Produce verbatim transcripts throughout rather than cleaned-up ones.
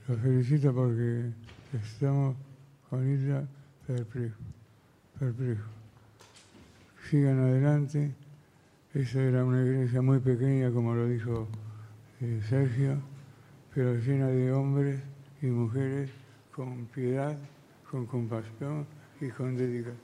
los felicito porque estamos con ella perplejos, perplejos. Sigan adelante. Esa era una iglesia muy pequeña, como lo dijo eh, Sergio, pero llena de hombres y mujeres con piedad, con compasión y con dedicación.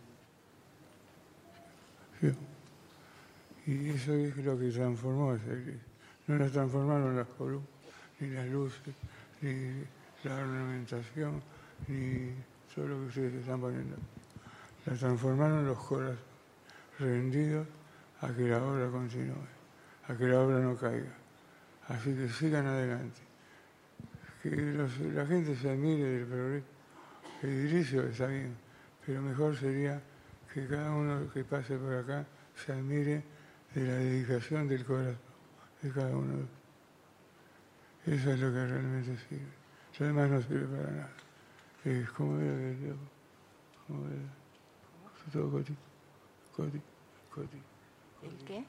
Sí. Y eso es lo que transformó a esa iglesia. No la transformaron las columnas, ni las luces, ni la ornamentación, ni todo lo que ustedes están poniendo. La transformaron los corazones rendidos a que la obra continúe, a que la obra no caiga. Así que sigan adelante. Que los, la gente se admire del progreso. El edilicio está bien, pero mejor sería que cada uno que pase por acá se admire de la dedicación del corazón de cada uno. Eso es lo que realmente sirve. Lo demás no sirve para nada. Es como era que yo, como era, todo coti, coti, coti. ¿El qué?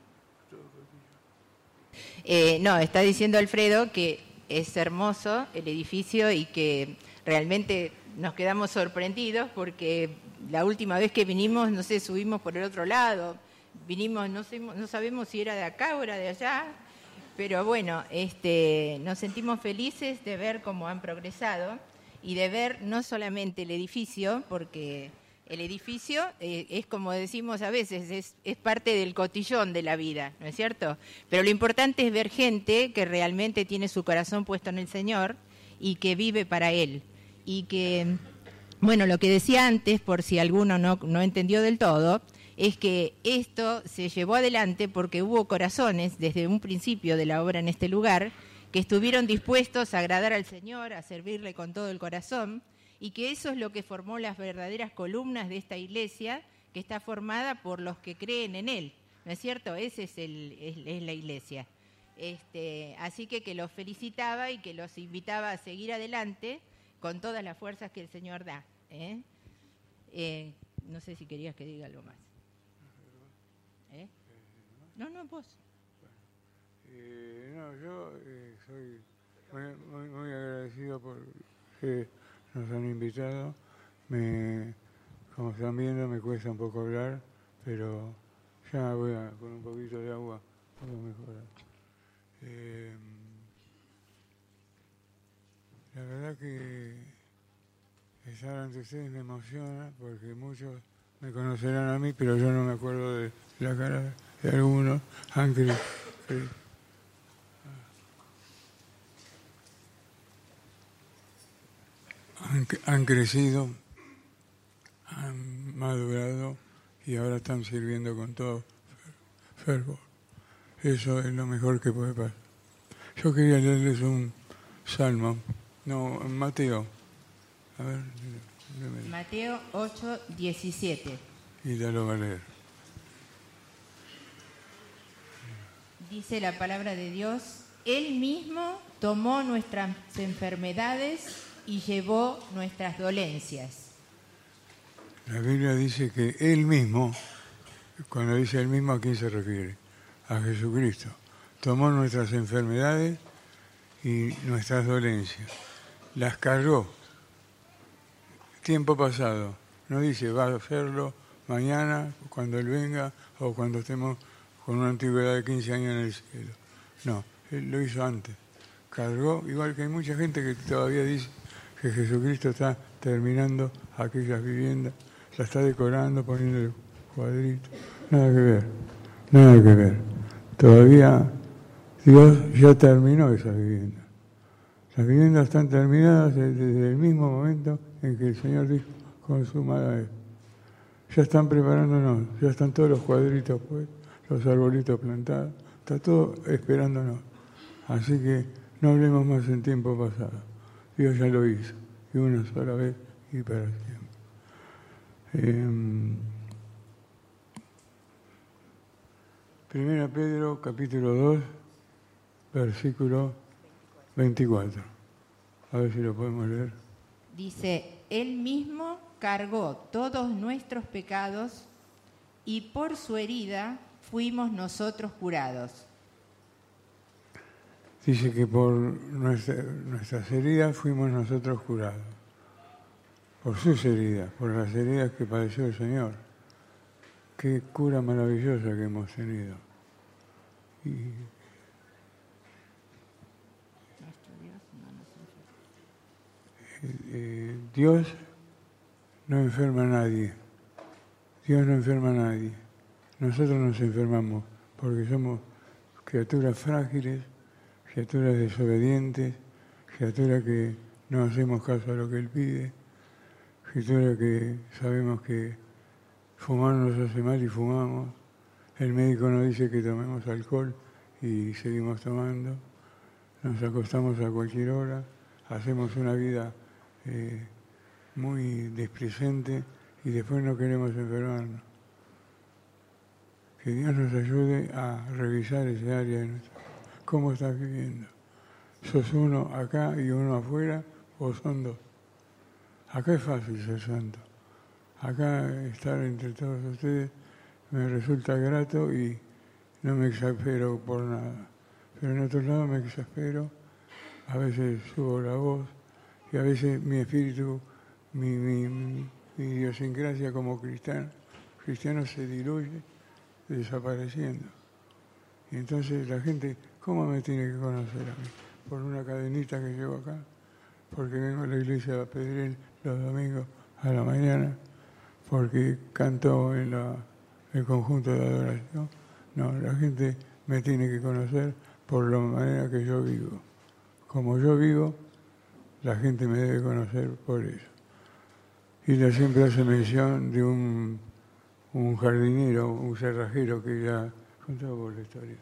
Eh, no, está diciendo Alfredo que es hermoso el edificio y que realmente nos quedamos sorprendidos porque la última vez que vinimos, no sé, subimos por el otro lado, vinimos, no, sé, no sabemos si era de acá o era de allá, pero bueno, este, nos sentimos felices de ver cómo han progresado y de ver no solamente el edificio, porque el edificio eh, es como decimos a veces, es, es parte del cotillón de la vida, ¿no es cierto? Pero lo importante es ver gente que realmente tiene su corazón puesto en el Señor y que vive para Él. Y que, bueno, lo que decía antes, por si alguno no, no entendió del todo, es que esto se llevó adelante porque hubo corazones desde un principio de la obra en este lugar que estuvieron dispuestos a agradar al Señor, a servirle con todo el corazón, y que eso es lo que formó las verdaderas columnas de esta iglesia, que está formada por los que creen en Él, ¿no es cierto? Esa es, el, es, es la iglesia. Este, así que que los felicitaba y que los invitaba a seguir adelante con todas las fuerzas que el Señor da. ¿eh? Eh, no sé si querías que diga algo más. ¿Eh? No, no, vos. Eh, no, yo eh, soy muy, muy, muy agradecido por que nos han invitado. Me, como están viendo, me cuesta un poco hablar, pero ya voy a, con un poquito de agua, puedo mejorar. Eh, la verdad que estar ante ustedes me emociona porque muchos me conocerán a mí, pero yo no me acuerdo de la cara de algunos. Han, cre cre han, han crecido, han madurado y ahora están sirviendo con todo fervor. Eso es lo mejor que puede pasar. Yo quería leerles un salmo, no, Mateo. A ver, léeme. Mateo ocho, diecisiete. Y ya lo va a leer. Dice la palabra de Dios: Él mismo tomó nuestras enfermedades y llevó nuestras dolencias. La Biblia dice que Él mismo, cuando dice Él mismo, ¿a quién se refiere? A Jesucristo. Tomó nuestras enfermedades y nuestras dolencias. Las cargó. Tiempo pasado. No dice va a hacerlo mañana, cuando Él venga, o cuando estemos con una antigüedad de quince años en el cielo. No, Él lo hizo antes. Cargó, igual que hay mucha gente que todavía dice que Jesucristo está terminando aquellas viviendas, la está decorando, poniendo el cuadrito. Nada que ver, nada que ver. Todavía Dios ya terminó esas viviendas. Las viviendas están terminadas desde el mismo momento en que el Señor dijo, consumada es. Ya están preparándonos, ya están todos los cuadritos pues, los arbolitos plantados, está todo esperándonos. Así que no hablemos más en tiempo pasado. Dios ya lo hizo, y una sola vez y para siempre. Eh, Primera Pedro, capítulo dos, versículo veinticuatro. A ver si lo podemos leer. Dice: Él mismo cargó todos nuestros pecados y por su herida fuimos nosotros curados. dice que por nuestra, nuestras heridas fuimos nosotros curados. Por sus heridas, por las heridas que padeció el Señor. Qué cura maravillosa que hemos tenido. Y eh, Dios no enferma a nadie. Dios no enferma a nadie. Nosotros nos enfermamos porque somos criaturas frágiles, criaturas desobedientes, criaturas que no hacemos caso a lo que Él pide, criaturas que sabemos que fumar nos hace mal y fumamos. El médico nos dice que tomemos alcohol y seguimos tomando. Nos acostamos a cualquier hora, hacemos una vida eh, muy displicente y después no queremos enfermarnos. Que Dios nos ayude a revisar ese área de nuestra vida. ¿Cómo estás viviendo? ¿Sos uno acá y uno afuera o son dos? Acá es fácil ser santo. Acá estar entre todos ustedes me resulta grato y no me exaspero por nada. Pero en otro lado me exaspero, a veces subo la voz y a veces mi espíritu, mi, mi, mi, mi idiosincrasia como cristiano, cristiano se diluye, desapareciendo. Y entonces la gente, ¿cómo me tiene que conocer a mí? ¿Por una cadenita que llevo acá? ¿Porque vengo a la iglesia a pedir los domingos a la mañana? ¿Porque canto en la, el conjunto de adoración? No, la gente me tiene que conocer por la manera que yo vivo. Como yo vivo, la gente me debe conocer por eso. Y ella siempre hace mención de un, un jardinero, un cerrajero que ya contaba por la historia.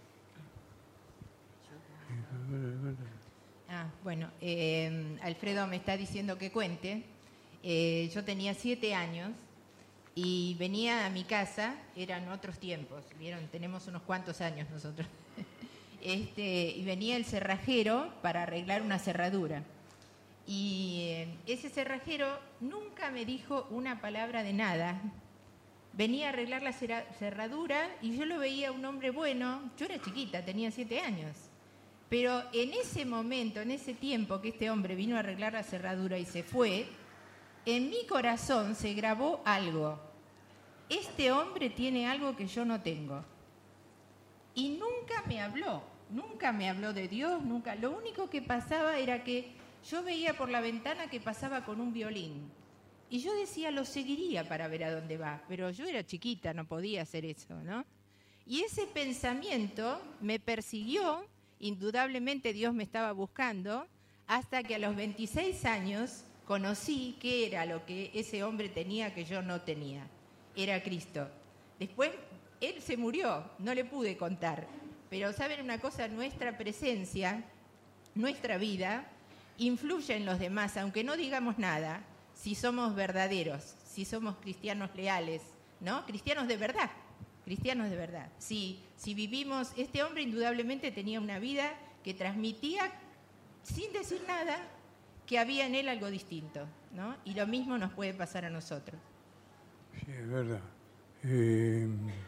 Ah, bueno, eh, Alfredo me está diciendo que cuente. Eh, yo tenía siete años y venía a mi casa, eran otros tiempos, vieron, tenemos unos cuantos años nosotros. Este, y venía el cerrajero para arreglar una cerradura. Y eh, ese cerrajero nunca me dijo una palabra de nada. Venía a arreglar la cerradura y yo lo veía un hombre bueno. Yo era chiquita, tenía siete años. Pero en ese momento, en ese tiempo que este hombre vino a arreglar la cerradura y se fue, en mi corazón se grabó algo. Este hombre tiene algo que yo no tengo. Y nunca me habló, nunca me habló de Dios, nunca. Lo único que pasaba era que yo veía por la ventana que pasaba con un violín. Y yo decía, lo seguiría para ver a dónde va. Pero yo era chiquita, no podía hacer eso, ¿no? Y ese pensamiento me persiguió, indudablemente Dios me estaba buscando, hasta que a los veintiséis años conocí qué era lo que ese hombre tenía que yo no tenía. Era Cristo. Después, él se murió, no le pude contar. Pero, ¿saben una cosa? Nuestra presencia, nuestra vida, influye en los demás, aunque no digamos nada, si somos verdaderos, si somos cristianos leales, ¿no? Cristianos de verdad, cristianos de verdad. Si, si vivimos, este hombre indudablemente tenía una vida que transmitía, sin decir nada, que había en él algo distinto, ¿no? Y lo mismo nos puede pasar a nosotros. Sí, es verdad. Eh...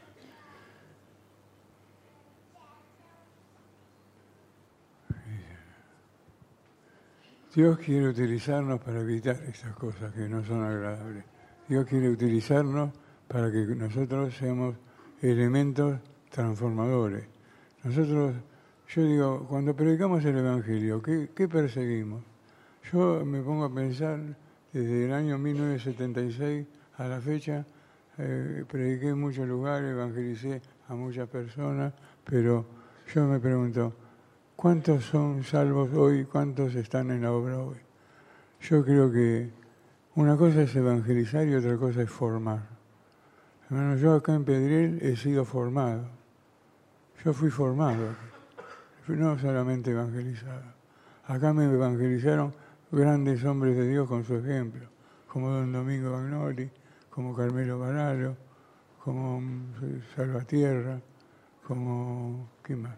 Dios quiere utilizarnos para evitar esas cosas que no son agradables. Dios quiere utilizarnos para que nosotros seamos elementos transformadores. Nosotros, yo digo, cuando predicamos el Evangelio, ¿qué, qué perseguimos? Yo me pongo a pensar, desde el año mil novecientos setenta y seis a la fecha, eh, prediqué en muchos lugares, evangelicé a muchas personas, pero yo me pregunto, ¿cuántos son salvos hoy? ¿Cuántos están en la obra hoy? Yo creo que una cosa es evangelizar y otra cosa es formar. Hermano, yo acá en Pedriel he sido formado. Yo fui formado, no solamente evangelizado. Acá me evangelizaron grandes hombres de Dios con su ejemplo, como don Domingo Bagnoli, como Carmelo Baralo, como Salvatierra, como... ¿qué más?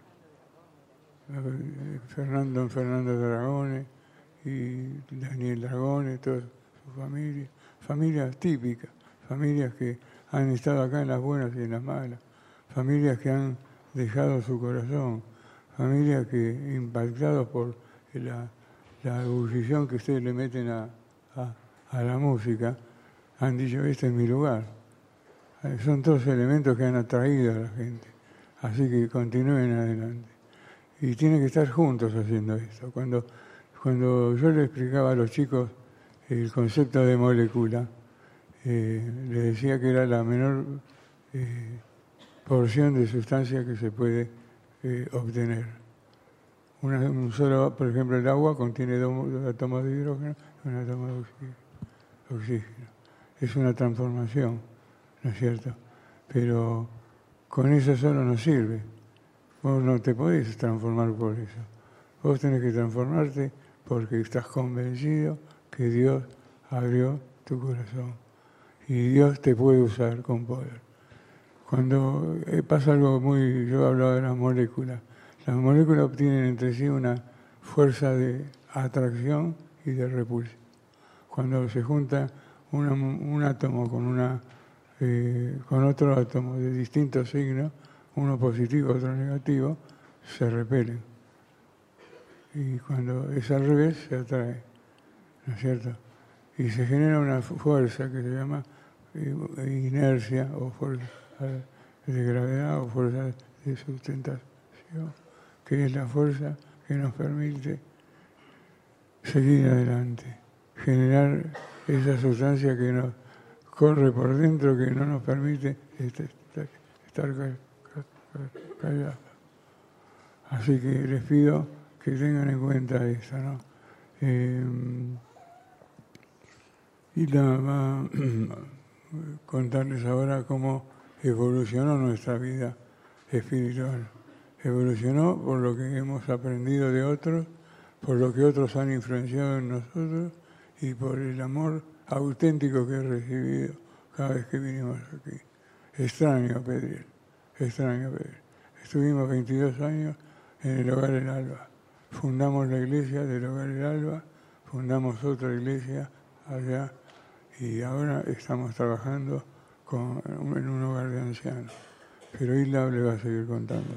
Fernando, Fernando Dragone y Daniel Dragone, toda su familia, familias típicas, familias que han estado acá en las buenas y en las malas, familias que han dejado su corazón, familias que, impactados por la, la ebullición que ustedes le meten a, a, a la música, han dicho, este es mi lugar. Eh, son todos elementos que han atraído a la gente. Así que continúen adelante. Y tienen que estar juntos haciendo esto. Cuando, cuando yo le explicaba a los chicos el concepto de molécula, eh, les decía que era la menor eh, porción de sustancia que se puede eh, obtener. Una, un solo, por ejemplo, el agua contiene dos, dos átomos de hidrógeno y un átomo de oxígeno. oxígeno. Es una transformación, ¿no es cierto? Pero con eso solo no sirve. Vos no te podés transformar por eso. Vos tenés que transformarte porque estás convencido que Dios abrió tu corazón. Y Dios te puede usar con poder. Cuando pasa algo muy... Yo hablaba de las moléculas. Las moléculas obtienen entre sí una fuerza de atracción y de repulsión. Cuando se junta una, un átomo con, una, eh, con otro átomo de distintos signos, uno positivo, otro negativo, se repelen. Y cuando es al revés, se atrae, ¿no es cierto? Y se genera una fuerza que se llama eh, inercia o fuerza de gravedad o fuerza de sustentación, que es la fuerza que nos permite seguir adelante, generar esa sustancia que nos corre por dentro, que no nos permite estar callados. Así que les pido que tengan en cuenta eso, ¿no? Eh, y la, va a contarles ahora cómo evolucionó nuestra vida espiritual. Evolucionó por lo que hemos aprendido de otros, por lo que otros han influenciado en nosotros y por el amor auténtico que he recibido cada vez que vinimos aquí. Extraño a Pedriel, extraño a Pedriel. Estuvimos veintidós años en el Hogar del Alba. Fundamos la iglesia del Hogar del Alba, fundamos otra iglesia allá y ahora estamos trabajando con, en un hogar de ancianos. Pero Isla le va a seguir contando.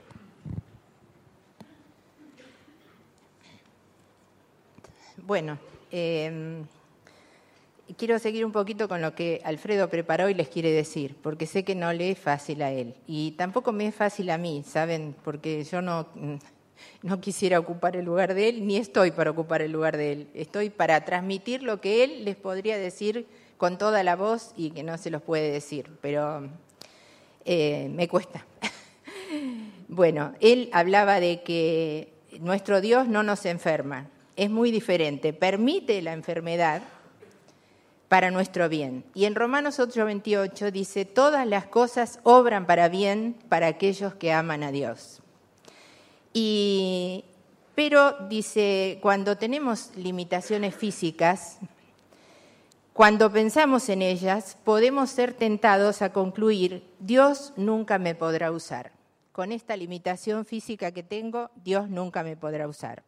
Bueno, eh, quiero seguir un poquito con lo que Alfredo preparó y les quiere decir, porque sé que no le es fácil a él. Y tampoco me es fácil a mí, ¿saben? Porque yo no, no quisiera ocupar el lugar de él, ni estoy para ocupar el lugar de él. Estoy para transmitir lo que él les podría decir con toda la voz y que no se los puede decir, pero eh, me cuesta. Bueno, él hablaba de que nuestro Dios no nos enferma. Es muy diferente, permite la enfermedad para nuestro bien. Y en Romanos ocho veintiocho dice, todas las cosas obran para bien para aquellos que aman a Dios. Y, pero dice, cuando tenemos limitaciones físicas, cuando pensamos en ellas, podemos ser tentados a concluir, Dios nunca me podrá usar. Con esta limitación física que tengo, Dios nunca me podrá usar.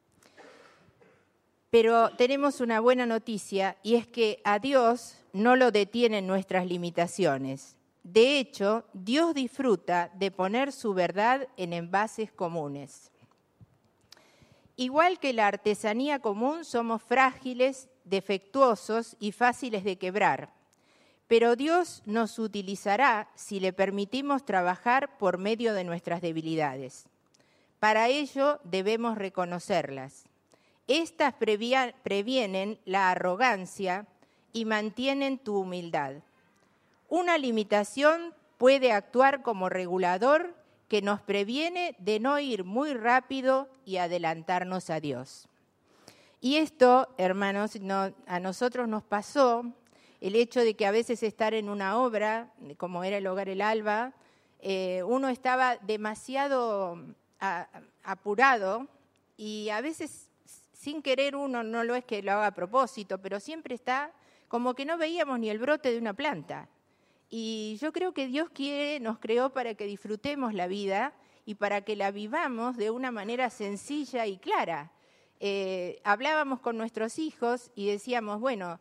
Pero tenemos una buena noticia y es que a Dios no lo detienen nuestras limitaciones. De hecho, Dios disfruta de poner su verdad en envases comunes. Igual que la artesanía común, somos frágiles, defectuosos y fáciles de quebrar. Pero Dios nos utilizará si le permitimos trabajar por medio de nuestras debilidades. Para ello debemos reconocerlas. Estas previenen la arrogancia y mantienen tu humildad. Una limitación puede actuar como regulador que nos previene de no ir muy rápido y adelantarnos a Dios. Y esto, hermanos, no, a nosotros nos pasó el hecho de que a veces estar en una obra, como era el Hogar El Alba, eh, uno estaba demasiado a, apurado y a veces sin querer uno, no lo es que lo haga a propósito, pero siempre está como que no veíamos ni el brote de una planta. Y yo creo que Dios quiere, nos creó para que disfrutemos la vida y para que la vivamos de una manera sencilla y clara. Eh, hablábamos con nuestros hijos y decíamos, bueno,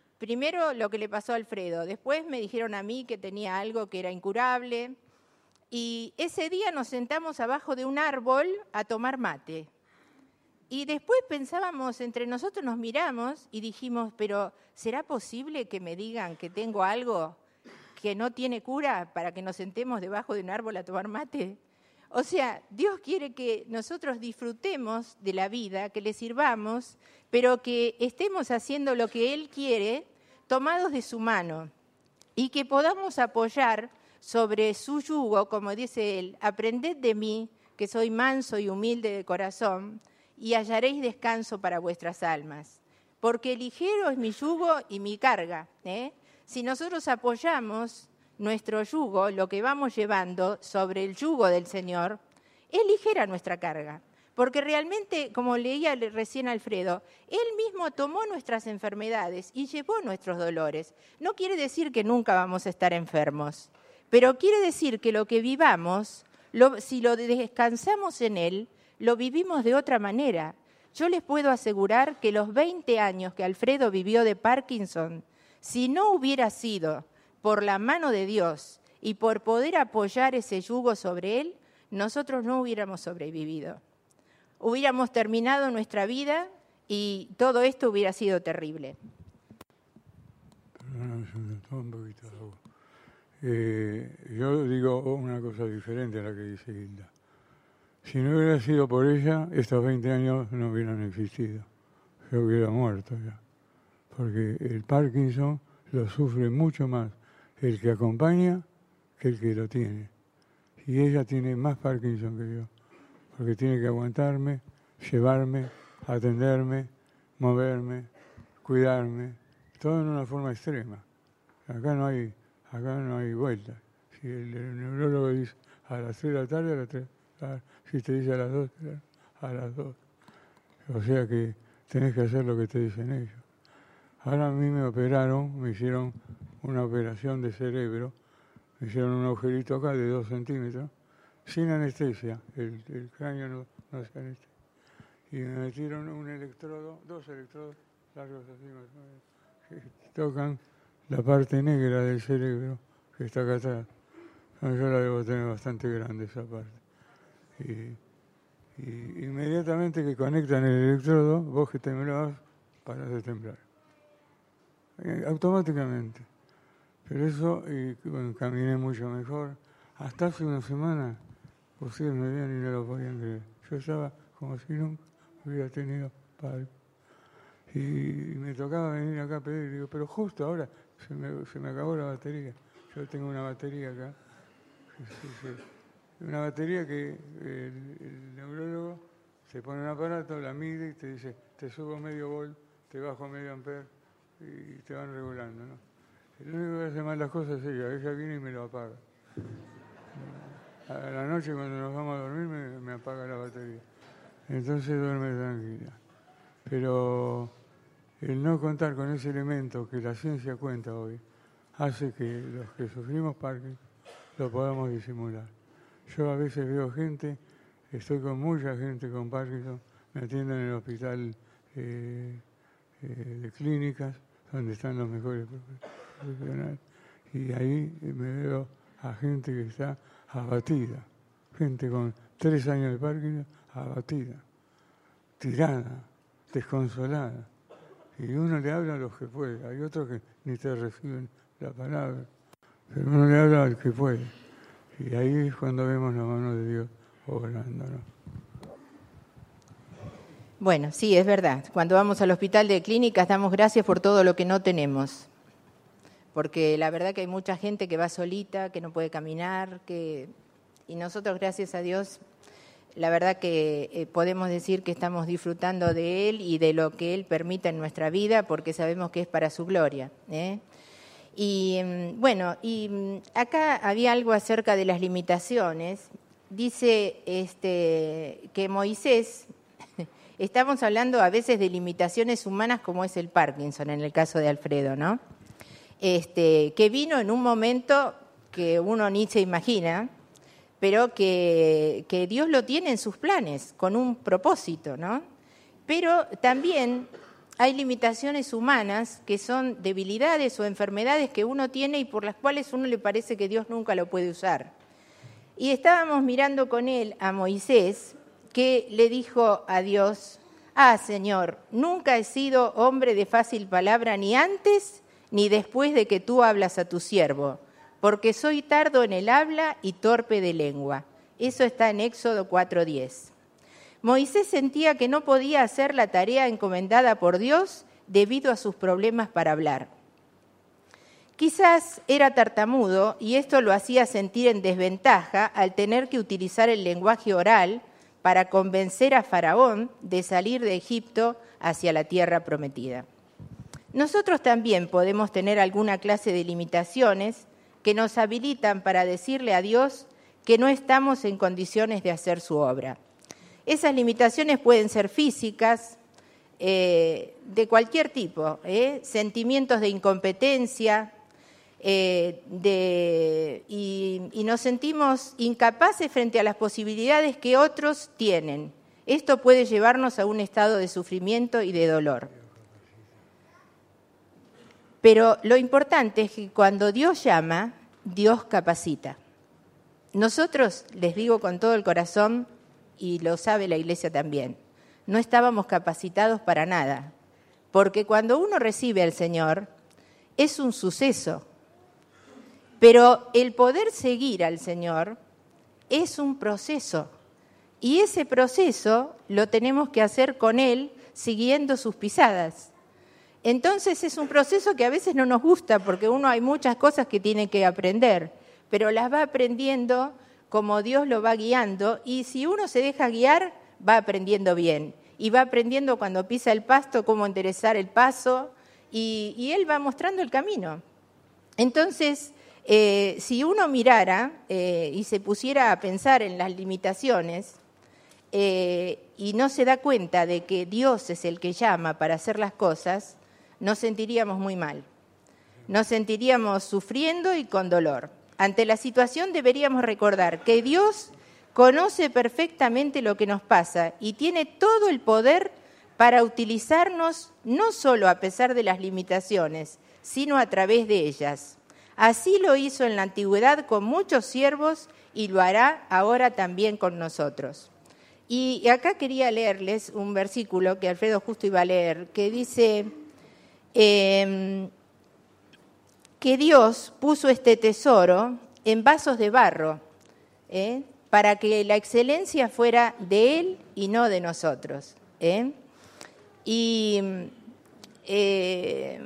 primero lo que le pasó a Alfredo, después me dijeron a mí que tenía algo que era incurable y ese día nos sentamos abajo de un árbol a tomar mate. Y después pensábamos, entre nosotros nos miramos y dijimos, pero ¿será posible que me digan que tengo algo que no tiene cura para que nos sentemos debajo de un árbol a tomar mate? O sea, Dios quiere que nosotros disfrutemos de la vida, que le sirvamos, pero que estemos haciendo lo que Él quiere, tomados de su mano, y que podamos apoyar sobre su yugo, como dice Él, aprended de mí, que soy manso y humilde de corazón, y hallaréis descanso para vuestras almas. Porque ligero es mi yugo y mi carga. ¿eh? Si nosotros apoyamos nuestro yugo, lo que vamos llevando sobre el yugo del Señor, es ligera nuestra carga. Porque realmente, como leía recién Alfredo, Él mismo tomó nuestras enfermedades y llevó nuestros dolores. No quiere decir que nunca vamos a estar enfermos, pero quiere decir que lo que vivamos, lo, si lo descansamos en Él, lo vivimos de otra manera. Yo les puedo asegurar que los veinte años que Alfredo vivió de Parkinson, si no hubiera sido por la mano de Dios y por poder apoyar ese yugo sobre él, nosotros no hubiéramos sobrevivido. Hubiéramos terminado nuestra vida y todo esto hubiera sido terrible. Un poquito de agua. Eh, yo digo una cosa diferente a la que dice Hilda. Si no hubiera sido por ella, estos veinte años no hubieran existido. Yo hubiera muerto ya. Porque el Parkinson lo sufre mucho más el que acompaña que el que lo tiene. Y ella tiene más Parkinson que yo. Porque tiene que aguantarme, llevarme, atenderme, moverme, cuidarme. Todo en una forma extrema. Acá no hay, acá no hay vuelta. Si el, el neurólogo dice a las tres de la tarde, a las tres. Si te dice a las dos, a las dos. O sea que tenés que hacer lo que te dicen ellos. Ahora a mí me operaron, me hicieron una operación de cerebro, me hicieron un agujerito acá de dos centímetros, sin anestesia, el, el cráneo no, no se anestesia. Y me metieron un electrodo, dos electrodos largos así más o menos, que tocan la parte negra del cerebro que está acá atrás. No, yo la debo tener bastante grande esa parte. Y, y inmediatamente que conectan el electrodo, vos que temblabas, parás de temblar. Eh, automáticamente. Pero eso, y bueno, caminé mucho mejor. Hasta hace una semana, ustedes me veían y no lo podían creer. Yo estaba como si nunca hubiera tenido padre. Y, y me tocaba venir acá a pedir, y digo, pero justo ahora se me, se me acabó la batería. Yo tengo una batería acá. Sí, sí, sí. Una batería que el, el neurólogo se pone un aparato, la mide y te dice, te subo medio volt, te bajo medio amper y te van regulando, ¿no? El único que hace mal las cosas es ella, ella viene y me lo apaga. A la noche cuando nos vamos a dormir me, me apaga la batería. Entonces duerme tranquila. Pero el no contar con ese elemento que la ciencia cuenta hoy hace que los que sufrimos Parkinson lo podamos disimular. Yo a veces veo gente, estoy con mucha gente con Parkinson, me atienden en el hospital eh, eh, de clínicas, donde están los mejores profesionales, y ahí me veo a gente que está abatida, gente con tres años de Parkinson, abatida, tirada, desconsolada. Y uno le habla a los que puede, hay otros que ni te reciben la palabra, pero uno le habla al que puede. Y ahí es cuando vemos la mano de Dios obrando, ¿no? Bueno, sí, es verdad. Cuando vamos al hospital de clínicas damos gracias por todo lo que no tenemos. Porque la verdad que hay mucha gente que va solita, que no puede caminar, que y nosotros, gracias a Dios, la verdad que eh, podemos decir que estamos disfrutando de Él y de lo que Él permita en nuestra vida, porque sabemos que es para su gloria, ¿eh? Y bueno, y acá había algo acerca de las limitaciones. Dice este, que Moisés, estamos hablando a veces de limitaciones humanas como es el Parkinson, en el caso de Alfredo, ¿no? Este, que vino en un momento que uno ni se imagina, pero que, que Dios lo tiene en sus planes, con un propósito, ¿no? Pero también hay limitaciones humanas que son debilidades o enfermedades que uno tiene y por las cuales uno le parece que Dios nunca lo puede usar. Y estábamos mirando con él a Moisés, que le dijo a Dios: ah, Señor, nunca he sido hombre de fácil palabra ni antes ni después de que tú hablas a tu siervo, porque soy tardo en el habla y torpe de lengua. Eso está en Éxodo cuatro diez. Moisés sentía que no podía hacer la tarea encomendada por Dios debido a sus problemas para hablar. Quizás era tartamudo y esto lo hacía sentir en desventaja al tener que utilizar el lenguaje oral para convencer a Faraón de salir de Egipto hacia la tierra prometida. Nosotros también podemos tener alguna clase de limitaciones que nos habilitan para decirle a Dios que no estamos en condiciones de hacer su obra. Esas limitaciones pueden ser físicas, eh, de cualquier tipo, ¿eh? sentimientos de incompetencia, eh, de, y, y nos sentimos incapaces frente a las posibilidades que otros tienen. Esto puede llevarnos a un estado de sufrimiento y de dolor. Pero lo importante es que cuando Dios llama, Dios capacita. Nosotros, les digo con todo el corazón, y lo sabe la Iglesia también, no estábamos capacitados para nada, porque cuando uno recibe al Señor es un suceso, pero el poder seguir al Señor es un proceso, y ese proceso lo tenemos que hacer con Él siguiendo sus pisadas. Entonces es un proceso que a veces no nos gusta, porque uno hay muchas cosas que tiene que aprender, pero las va aprendiendo como Dios lo va guiando, y si uno se deja guiar, va aprendiendo bien. Y va aprendiendo cuando pisa el pasto cómo enderezar el paso, y, y Él va mostrando el camino. Entonces, eh, si uno mirara eh, y se pusiera a pensar en las limitaciones, eh, y no se da cuenta de que Dios es el que llama para hacer las cosas, nos sentiríamos muy mal. Nos sentiríamos sufriendo y con dolor. Ante la situación deberíamos recordar que Dios conoce perfectamente lo que nos pasa y tiene todo el poder para utilizarnos no solo a pesar de las limitaciones, sino a través de ellas. Así lo hizo en la antigüedad con muchos siervos y lo hará ahora también con nosotros. Y acá quería leerles un versículo que Alfredo justo iba a leer, que dice eh, que Dios puso este tesoro en vasos de barro, ¿eh? para que la excelencia fuera de Él y no de nosotros. ¿eh? Y eh,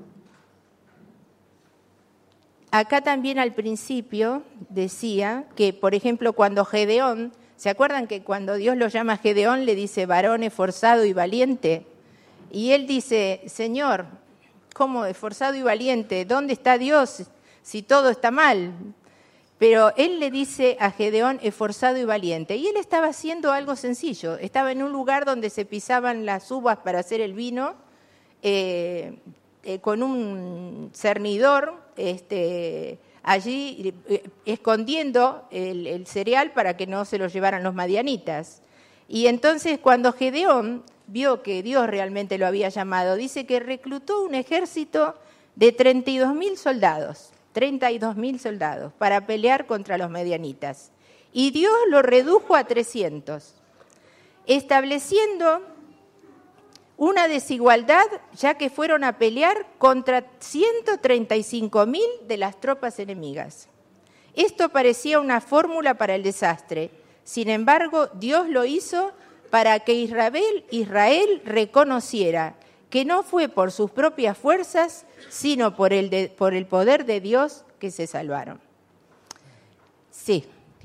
acá también al principio decía que, por ejemplo, cuando Gedeón, ¿se acuerdan que cuando Dios lo llama a Gedeón le dice varón esforzado y valiente? Y él dice, Señor, ¿cómo esforzado y valiente? ¿Dónde está Dios si todo está mal? Pero él le dice a Gedeón esforzado y valiente. Y él estaba haciendo algo sencillo. Estaba en un lugar donde se pisaban las uvas para hacer el vino, eh, eh, con un cernidor este, allí eh, escondiendo el, el cereal para que no se lo llevaran los madianitas. Y entonces cuando Gedeón vio que Dios realmente lo había llamado, dice que reclutó un ejército de treinta y dos mil soldados, treinta y dos mil soldados, para pelear contra los madianitas. Y Dios lo redujo a trescientos, estableciendo una desigualdad, ya que fueron a pelear contra ciento treinta y cinco mil de las tropas enemigas. Esto parecía una fórmula para el desastre. Sin embargo, Dios lo hizo para que Israel, Israel reconociera que no fue por sus propias fuerzas, sino por el, de, por el poder de Dios que se salvaron. Sí.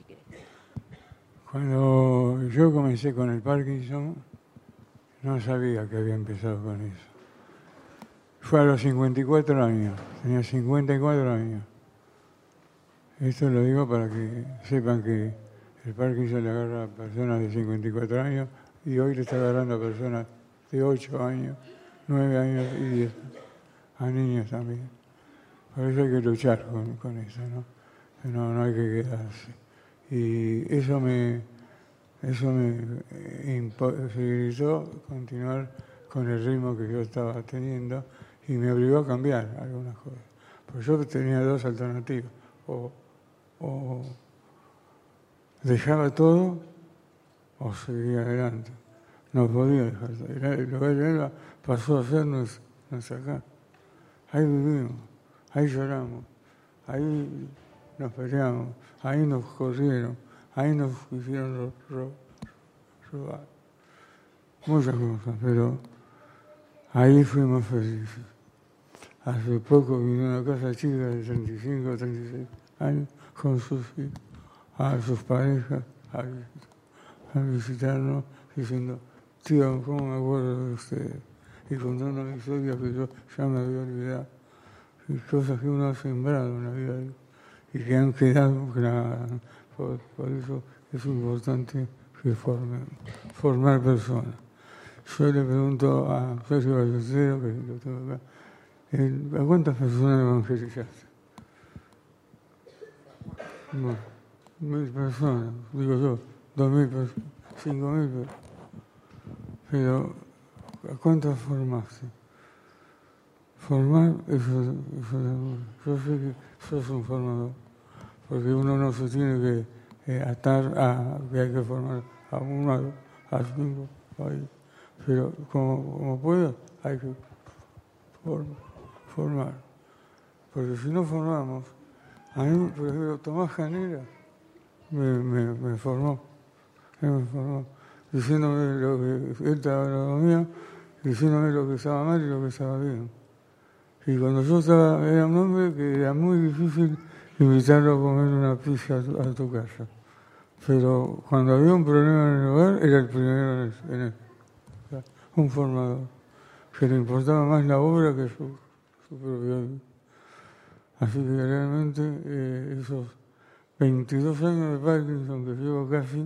Cuando yo comencé con el Parkinson, no sabía que había empezado con eso. Fue a los cincuenta y cuatro años, tenía cincuenta y cuatro años. Esto lo digo para que sepan que el Parkinson le agarra a personas de cincuenta y cuatro años y hoy le está agarrando a personas de ocho años, nueve años y diez, a niños también. Por eso hay que luchar con, con eso, ¿no? No, no hay que quedarse. Y eso me, eso me imposibilitó continuar con el ritmo que yo estaba teniendo y me obligó a cambiar algunas cosas. Porque yo tenía dos alternativas, o, o dejaba todo o seguía adelante. No podía dejar todo. Lo que él pasó a ser nuestra casa. Ahí vivimos, ahí lloramos, ahí nos peleamos, ahí nos corrieron, ahí nos quisieron robar. Muchas cosas, pero ahí fuimos felices. Hace poco vino una casa chica de treinta y cinco, treinta y seis años con sus hijos, a sus parejas, a, a visitarnos, diciendo, tío, ¿cómo me acuerdo de ustedes? Y contando historias que yo ya me había olvidado. Y cosas que uno ha sembrado en la vida y que han quedado grabadas. Por, por eso es importante que formen, formar personas. Yo le pregunto a Sergio Ballestero, que lo tengo acá, ¿a cuántas personas evangelizaste? No, mil personas, digo yo, dos mil personas, cinco mil personas. Pero, ¿a cuántas formaste? Formar, eso, eso yo sé que sos un formador, porque uno no se tiene que eh, atar a que hay que formar a uno, a, a cinco, ahí. Pero como, como pueda, hay que form, formar. Porque si no formamos, a mí, por ejemplo, Tomás Janera me, me, me formó, él me formó, diciéndome lo que él estaba en lo mío, diciéndome lo que estaba mal y lo que estaba bien. Y cuando yo estaba, era un hombre que era muy difícil invitarlo a comer una pizza a tu, a tu casa. Pero cuando había un problema en el hogar, era el primero en el, en el un formador, que le importaba más la obra que su, su propia vida. Así que realmente eh, esos veintidós años de Parkinson que llevo casi,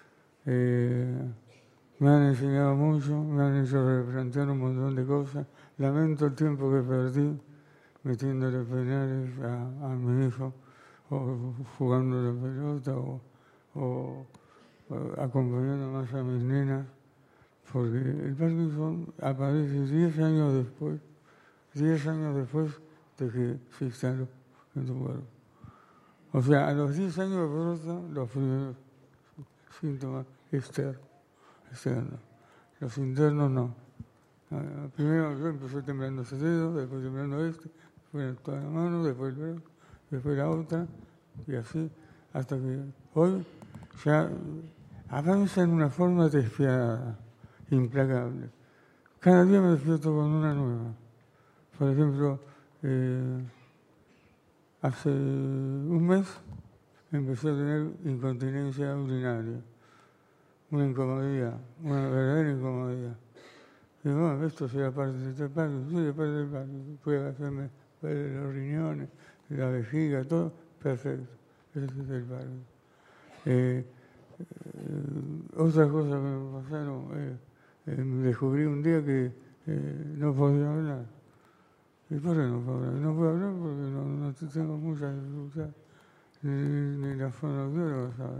eh, me han enseñado mucho, me han hecho replantear un montón de cosas. Lamento el tiempo que perdí metiéndole penales a, a mi hijo, o jugando la pelota, o, o, o acompañando más a mis nenas, porque el Parkinson aparece diez años después, diez años después de que se instaló en tu cuerpo. O sea, a los diez años brotan los primeros síntomas externos, externos. Los internos no. Primero yo empecé temblando ese dedo, después temblando este, después toda la mano, después el brazo, después la otra, y así, hasta que hoy ya avanza en una forma despiadada, implacable. Cada día me despierto con una nueva. Por ejemplo, eh, hace un mes empecé a tener incontinencia urinaria, una incomodidad, una verdadera incomodidad. Y bueno, esto será parte del Parkinson, sí, parte del Parkinson. Puede hacerme ver los riñones, la vejiga, todo, perfecto. Ese es el Parkinson. Eh, eh, otra cosa que me pasaron, eh, eh, descubrí un día que eh, no podía hablar. ¿Y por qué no puedo hablar? No puedo hablar porque no, no tengo mucha dificultad, ni, ni la fonoaudióloga sabe.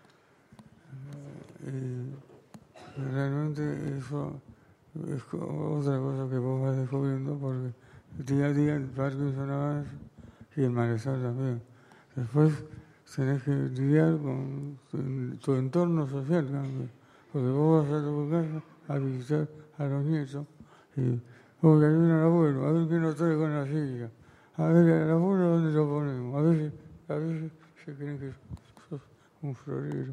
Eh, realmente eso es otra cosa que vos vas descubriendo, porque día a día el Parkinson avanza y el malestar también. Después tenés que lidiar con tu, tu entorno social también, porque vos vas a tu casa a visitar a los nietos y oh, que viene el abuelo, a ver quién nos trae con la silla, a ver el abuelo dónde lo ponemos, a veces, a veces se creen que sos un florero.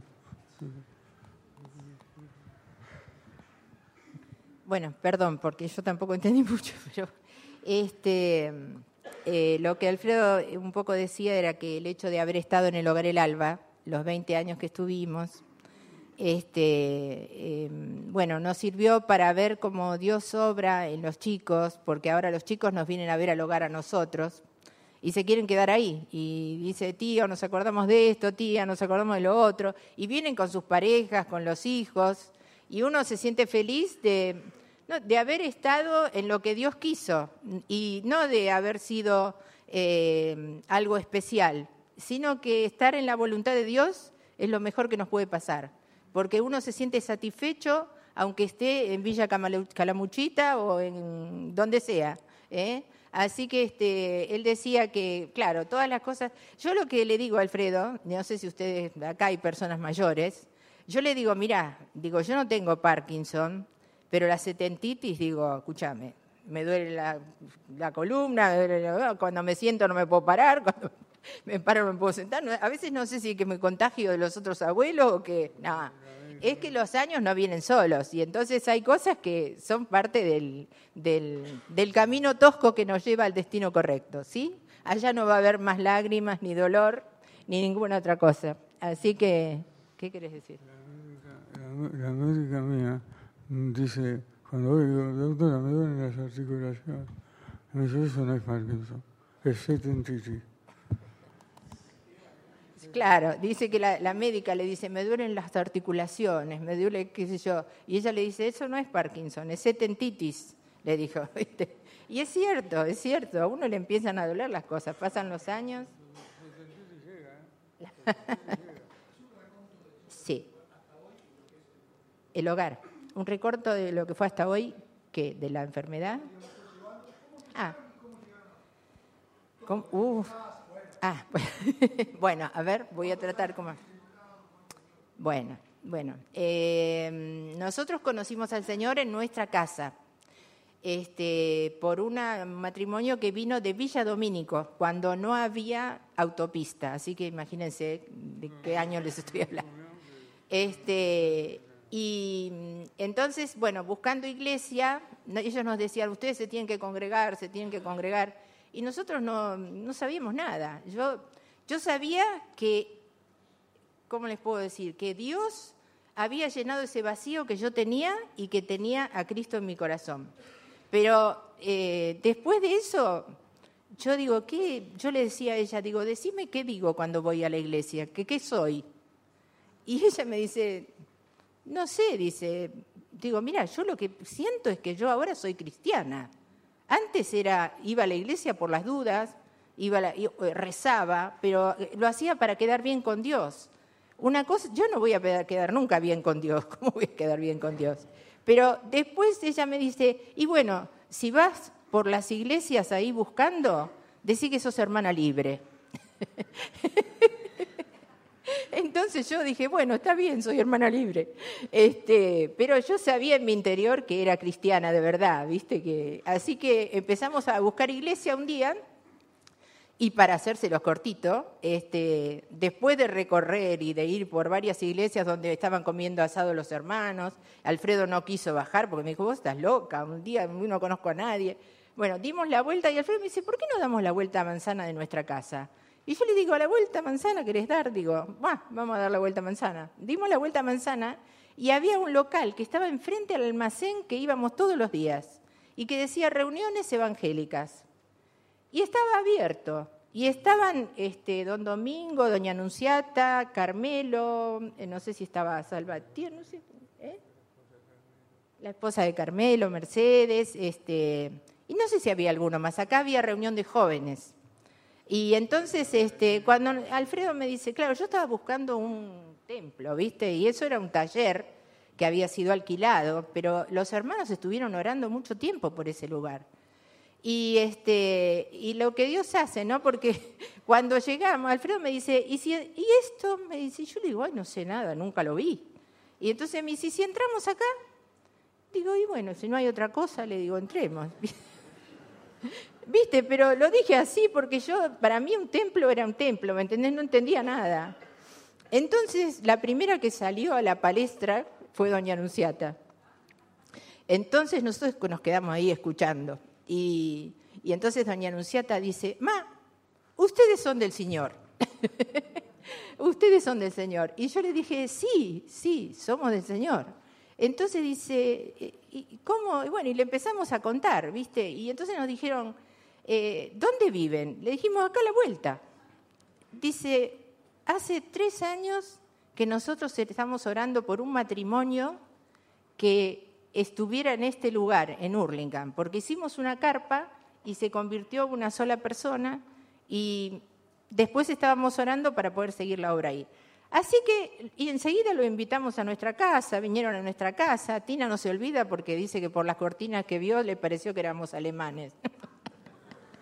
Bueno, perdón, porque yo tampoco entendí mucho, pero este, eh, lo que Alfredo un poco decía era que el hecho de haber estado en el Hogar El Alba, los veinte años que estuvimos, este, eh, bueno, nos sirvió para ver cómo Dios obra en los chicos, porque ahora los chicos nos vienen a ver al hogar a nosotros y se quieren quedar ahí. Y dice, tío, nos acordamos de esto, tía, nos acordamos de lo otro, y vienen con sus parejas, con los hijos, y uno se siente feliz de, no, de haber estado en lo que Dios quiso y no de haber sido eh, algo especial, sino que estar en la voluntad de Dios es lo mejor que nos puede pasar, porque uno se siente satisfecho aunque esté en Villa Calamuchita o en donde sea, ¿eh? Así que este, él decía que, claro, todas las cosas... Yo lo que le digo a Alfredo, no sé si ustedes, acá hay personas mayores, yo le digo, mirá, digo, yo no tengo Parkinson, pero la setentitis, digo, escúchame, me duele la, la columna, me duele la, cuando me siento no me puedo parar, cuando me paro no me puedo sentar. A veces no sé si es que me contagio de los otros abuelos o que... No, es que los años no vienen solos y entonces hay cosas que son parte del, del, del camino tosco que nos lleva al destino correcto, ¿sí? Allá no va a haber más lágrimas, ni dolor, ni ninguna otra cosa. Así que, ¿qué querés decir? La médica, la, la médica mía dice, cuando voy, digo, doctora, me duelen las articulaciones. Me dice, eso no es Parkinson, es setentitis. Claro, dice que la, la médica le dice, me duelen las articulaciones, me duele, qué sé yo. Y ella le dice, eso no es Parkinson, es setentitis, le dijo. ¿Viste? Y es cierto, es cierto, a uno le empiezan a doler las cosas, pasan los años. Sí. El hogar. Un recorto de lo que fue hasta hoy, ¿qué? ¿De la enfermedad? Ah. ¿Cómo? Uf. Ah, bueno, a ver, voy a tratar como... Bueno, bueno. Eh, nosotros conocimos al Señor en nuestra casa, este, por un matrimonio que vino de Villa Domínico, cuando no había autopista, así que imagínense de qué año les estoy hablando. Este, y entonces, bueno, buscando iglesia, ellos nos decían, ustedes se tienen que congregar, se tienen que congregar, y nosotros no, no sabíamos nada. Yo, yo sabía que, ¿cómo les puedo decir? Que Dios había llenado ese vacío que yo tenía y que tenía a Cristo en mi corazón. Pero eh, después de eso, yo digo, ¿qué? Yo le decía a ella, digo, decime qué digo cuando voy a la iglesia, que qué soy. Y ella me dice, no sé, dice, digo, mira, yo lo que siento es que yo ahora soy cristiana. Antes era, iba a la iglesia por las dudas, iba a la, rezaba, pero lo hacía para quedar bien con Dios. Una cosa, yo no voy a quedar nunca bien con Dios, ¿cómo voy a quedar bien con Dios? Pero después ella me dice, y bueno, si vas por las iglesias ahí buscando, decí que sos hermana libre. Entonces yo dije, bueno, está bien, soy hermana libre. Este, pero yo sabía en mi interior que era cristiana de verdad, ¿viste? Que, así que empezamos a buscar iglesia un día y para hacérselos cortito, este, después de recorrer y de ir por varias iglesias donde estaban comiendo asado los hermanos, Alfredo no quiso bajar porque me dijo, vos estás loca, un día no conozco a nadie. Bueno, dimos la vuelta y Alfredo me dice, ¿por qué no damos la vuelta a manzana de nuestra casa? Y yo le digo, ¿a la vuelta a manzana querés dar? Digo, bah, vamos a dar la vuelta a manzana. Dimos la vuelta a manzana y había un local que estaba enfrente al almacén que íbamos todos los días y que decía reuniones evangélicas. Y estaba abierto. Y estaban este, don Domingo, doña Anunciata, Carmelo, eh, no sé si estaba Salvatierra, no sé, ¿eh? La esposa de Carmelo, Mercedes, este, y no sé si había alguno más. Acá había reunión de jóvenes. Y entonces, este, cuando Alfredo me dice, claro, yo estaba buscando un templo, ¿viste? Y eso era un taller que había sido alquilado, pero los hermanos estuvieron orando mucho tiempo por ese lugar. Y, este, y lo que Dios hace, ¿no? Porque cuando llegamos, Alfredo me dice, ¿y, si, ¿y esto? Me dice, yo le digo, ay, no sé nada, nunca lo vi. Y entonces me dice, ¿y si entramos acá? Digo, y bueno, si no hay otra cosa, le digo, entremos. ¿Viste? Pero lo dije así porque yo, para mí un templo era un templo, ¿me entendés? No entendía nada. Entonces, la primera que salió a la palestra fue doña Anunciata. Entonces, nosotros nos quedamos ahí escuchando. Y, y entonces doña Anunciata dice, ma, ustedes son del Señor. Ustedes son del Señor. Y yo le dije, sí, sí, somos del Señor. Entonces dice, ¿y cómo? Y bueno, y le empezamos a contar, ¿viste? Y entonces nos dijeron, eh, ¿dónde viven? Le dijimos, acá a la vuelta. Dice, hace tres años que nosotros estamos orando por un matrimonio que estuviera en este lugar, en Hurlingham, porque hicimos una carpa y se convirtió en una sola persona y después estábamos orando para poder seguir la obra ahí. Así que y enseguida lo invitamos a nuestra casa, vinieron a nuestra casa. Tina no se olvida porque dice que por las cortinas que vio le pareció que éramos alemanes.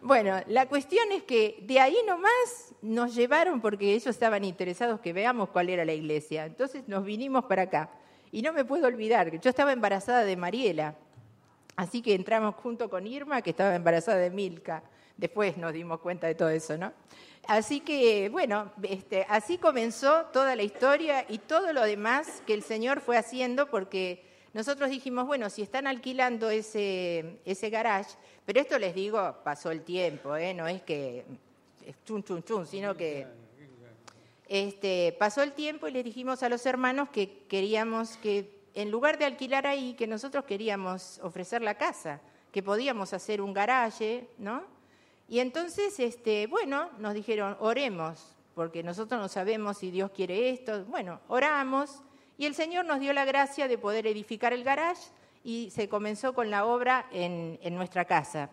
Bueno, la cuestión es que de ahí nomás nos llevaron porque ellos estaban interesados que veamos cuál era la iglesia. Entonces nos vinimos para acá. Y no me puedo olvidar que yo estaba embarazada de Mariela. Así que entramos junto con Irma, que estaba embarazada de Milka. Después nos dimos cuenta de todo eso, ¿no? Así que, bueno, este, así comenzó toda la historia y todo lo demás que el Señor fue haciendo, porque nosotros dijimos, bueno, si están alquilando ese, ese garage, pero esto les digo, pasó el tiempo, ¿eh? No es que es chun, chun, chun, sino que este, pasó el tiempo y les dijimos a los hermanos que queríamos que, en lugar de alquilar ahí, que nosotros queríamos ofrecer la casa, que podíamos hacer un garaje, ¿no? Y entonces, este, bueno, nos dijeron, oremos, porque nosotros no sabemos si Dios quiere esto. Bueno, oramos y el Señor nos dio la gracia de poder edificar el garage y se comenzó con la obra en, en nuestra casa.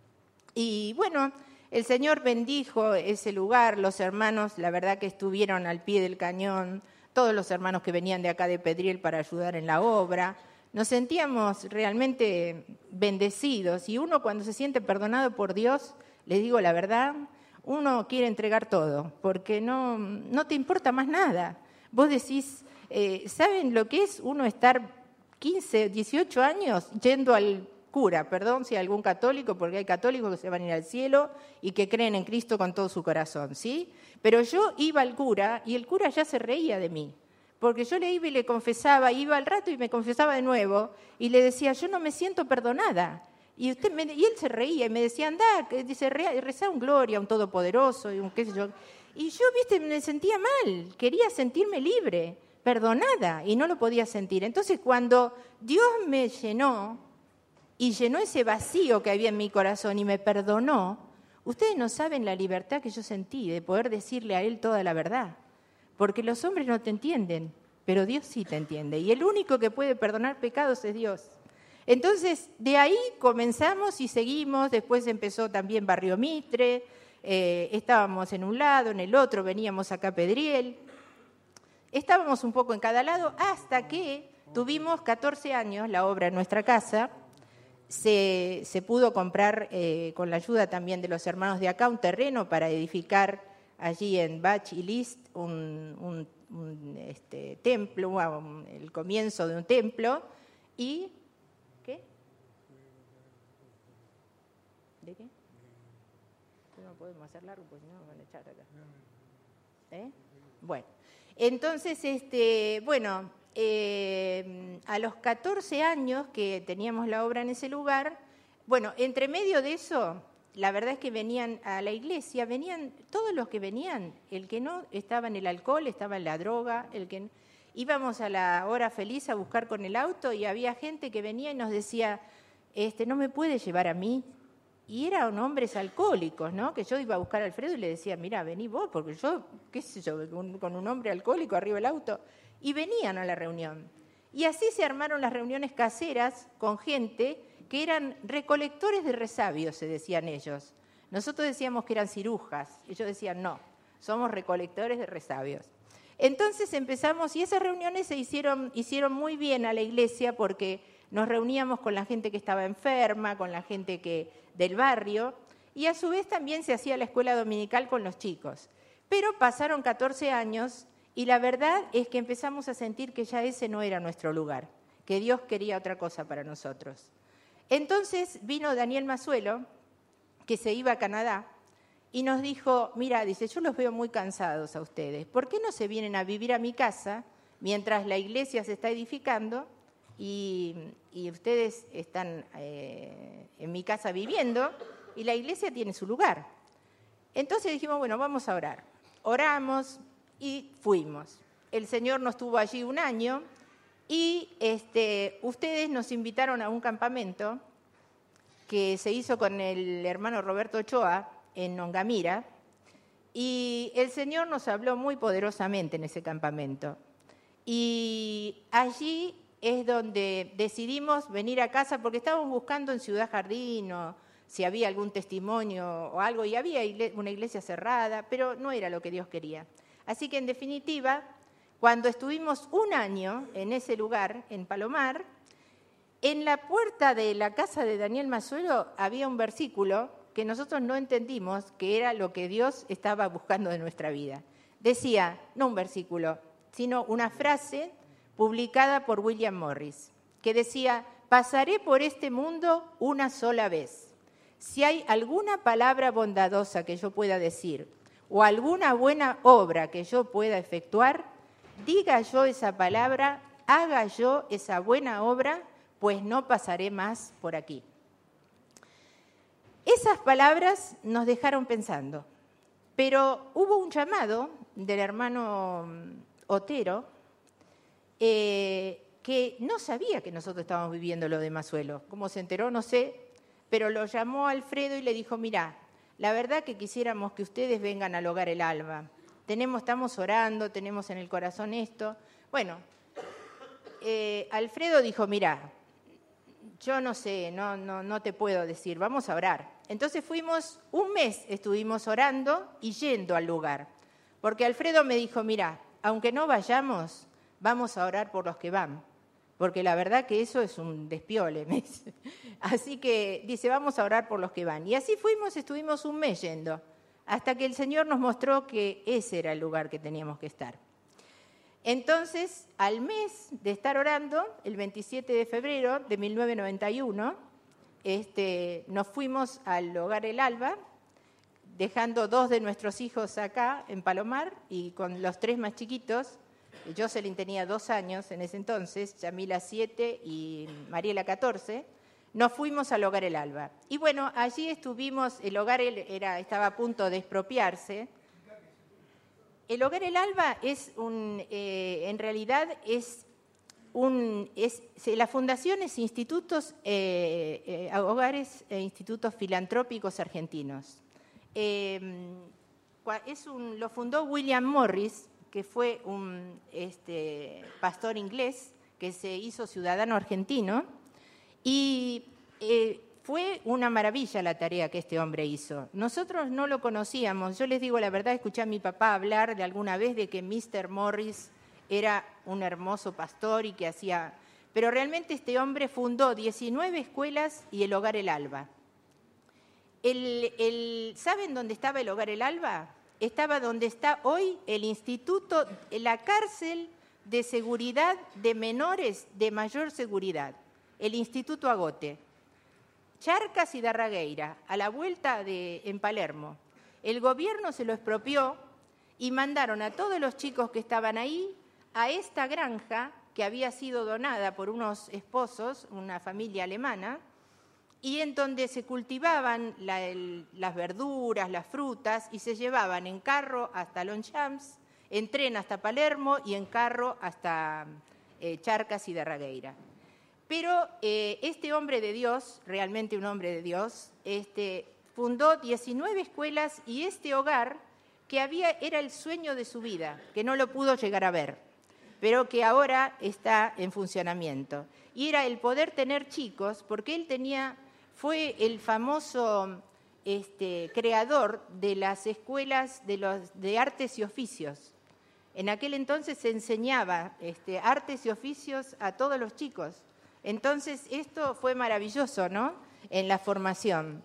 Y bueno, el Señor bendijo ese lugar, los hermanos, la verdad que estuvieron al pie del cañón, todos los hermanos que venían de acá de Pedriel para ayudar en la obra. Nos sentíamos realmente bendecidos y uno cuando se siente perdonado por Dios, les digo la verdad, uno quiere entregar todo, porque no, no te importa más nada. Vos decís, eh, ¿saben lo que es uno estar quince, dieciocho años yendo al cura? Perdón si hay algún católico, porque hay católicos que se van a ir al cielo y que creen en Cristo con todo su corazón, ¿sí? Pero yo iba al cura y el cura ya se reía de mí, porque yo le iba y le confesaba, iba al rato y me confesaba de nuevo y le decía, yo no me siento perdonada. Y, usted me, y él se reía y me decía, anda, dice, rezá un gloria, un todopoderoso, y un qué sé yo. Y yo, viste, me sentía mal, quería sentirme libre, perdonada, y no lo podía sentir. Entonces, cuando Dios me llenó, y llenó ese vacío que había en mi corazón y me perdonó, ustedes no saben la libertad que yo sentí de poder decirle a Él toda la verdad. Porque los hombres no te entienden, pero Dios sí te entiende. Y el único que puede perdonar pecados es Dios. Entonces, de ahí comenzamos y seguimos, después empezó también Barrio Mitre, eh, estábamos en un lado, en el otro, veníamos acá a Pedriel, estábamos un poco en cada lado, hasta que tuvimos catorce años la obra en nuestra casa, se, se pudo comprar, eh, con la ayuda también de los hermanos de acá, un terreno para edificar allí en Bach y List un, un, un este, templo, un, el comienzo de un templo, y... ¿Qué? ¿De qué? No podemos hacer largo porque si no nos van a echar acá. ¿Eh? Bueno, entonces, este, bueno, eh, a los catorce años que teníamos la obra en ese lugar, bueno, entre medio de eso, la verdad es que venían a la iglesia, venían, todos los que venían, el que no estaba en el alcohol, estaba en la droga, el que... Íbamos a la hora feliz a buscar con el auto y había gente que venía y nos decía, este, no me puede llevar a mí. Y eran hombres alcohólicos, ¿no? Que yo iba a buscar a Alfredo y le decía, mira, vení vos, porque yo, qué sé yo, con, con un hombre alcohólico arriba del auto. Y venían a la reunión. Y así se armaron las reuniones caseras con gente que eran recolectores de resabios, se decían ellos. Nosotros decíamos que eran cirujas. Ellos decían, no, somos recolectores de resabios. Entonces empezamos, y esas reuniones se hicieron, hicieron muy bien a la iglesia porque nos reuníamos con la gente que estaba enferma, con la gente que, del barrio, y a su vez también se hacía la escuela dominical con los chicos. Pero pasaron catorce años y la verdad es que empezamos a sentir que ya ese no era nuestro lugar, que Dios quería otra cosa para nosotros. Entonces vino Daniel Masuelo, que se iba a Canadá, y nos dijo, mira, dice, yo los veo muy cansados a ustedes. ¿Por qué no se vienen a vivir a mi casa mientras la iglesia se está edificando y, y ustedes están eh, en mi casa viviendo y la iglesia tiene su lugar? Entonces dijimos, bueno, vamos a orar. Oramos y fuimos. El Señor nos tuvo allí un año y este, ustedes nos invitaron a un campamento que se hizo con el hermano Roberto Ochoa, en Ongamira, y el Señor nos habló muy poderosamente en ese campamento. Y allí es donde decidimos venir a casa, porque estábamos buscando en Ciudad Jardín o si había algún testimonio o algo, y había una iglesia cerrada, pero no era lo que Dios quería. Así que, en definitiva, cuando estuvimos un año en ese lugar, en Palomar, en la puerta de la casa de Daniel Masuelo había un versículo que nosotros no entendimos que era lo que Dios estaba buscando de nuestra vida. Decía, no un versículo, sino una frase publicada por William Morris, que decía, pasaré por este mundo una sola vez. Si hay alguna palabra bondadosa que yo pueda decir o alguna buena obra que yo pueda efectuar, diga yo esa palabra, haga yo esa buena obra, pues no pasaré más por aquí. Esas palabras nos dejaron pensando, pero hubo un llamado del hermano Otero eh, que no sabía que nosotros estábamos viviendo lo de Masuelo. ¿Cómo se enteró? No sé, pero lo llamó a Alfredo y le dijo, mirá, la verdad que quisiéramos que ustedes vengan al Hogar El Alba. Tenemos, estamos orando, tenemos en el corazón esto. Bueno, eh, Alfredo dijo, mirá, yo no sé, no, no, no te puedo decir, vamos a orar. Entonces fuimos, un mes estuvimos orando y yendo al lugar. Porque Alfredo me dijo, mirá, aunque no vayamos, vamos a orar por los que van. Porque la verdad que eso es un despiole, me dice. Así que dice, vamos a orar por los que van. Y así fuimos, estuvimos un mes yendo, hasta que el Señor nos mostró que ese era el lugar que teníamos que estar. Entonces, al mes de estar orando, el veintisiete de febrero de mil novecientos noventa y uno, este, nos fuimos al Hogar El Alba, dejando dos de nuestros hijos acá en Palomar y con los tres más chiquitos. Jocelyn tenía dos años en ese entonces, Yamila siete y Mariela catorce. Nos fuimos al Hogar El Alba. Y bueno, allí estuvimos, el hogar era, estaba a punto de expropiarse. El Hogar El Alba es un, eh, en realidad es un, es, la fundación es institutos, eh, eh, hogares e institutos filantrópicos argentinos. Eh, es un, lo fundó William Morris, que fue un este, pastor inglés que se hizo ciudadano argentino, y eh, fue una maravilla la tarea que este hombre hizo. Nosotros no lo conocíamos. Yo les digo la verdad, escuché a mi papá hablar de alguna vez de que mister Morris era un hermoso pastor y que hacía... Pero realmente este hombre fundó diecinueve escuelas y el Hogar El Alba. El, el, ¿Saben dónde estaba el Hogar El Alba? Estaba donde está hoy el instituto, la cárcel de seguridad de menores de mayor seguridad, el Instituto Agote. Charcas y Darragueira, a la vuelta de, en Palermo. El gobierno se lo expropió y mandaron a todos los chicos que estaban ahí a esta granja que había sido donada por unos esposos, una familia alemana, y en donde se cultivaban la, el, las verduras, las frutas, y se llevaban en carro hasta Longchamps, en tren hasta Palermo y en carro hasta eh, Charcas y Darragueira. Pero eh, este hombre de Dios, realmente un hombre de Dios, este, fundó diecinueve escuelas y este hogar que había, era el sueño de su vida, que no lo pudo llegar a ver, pero que ahora está en funcionamiento. Y era el poder tener chicos, porque él tenía... Fue el famoso este, creador de las escuelas de, los, de artes y oficios. En aquel entonces se enseñaba este, artes y oficios a todos los chicos. Entonces esto fue maravilloso, ¿no?, en la formación.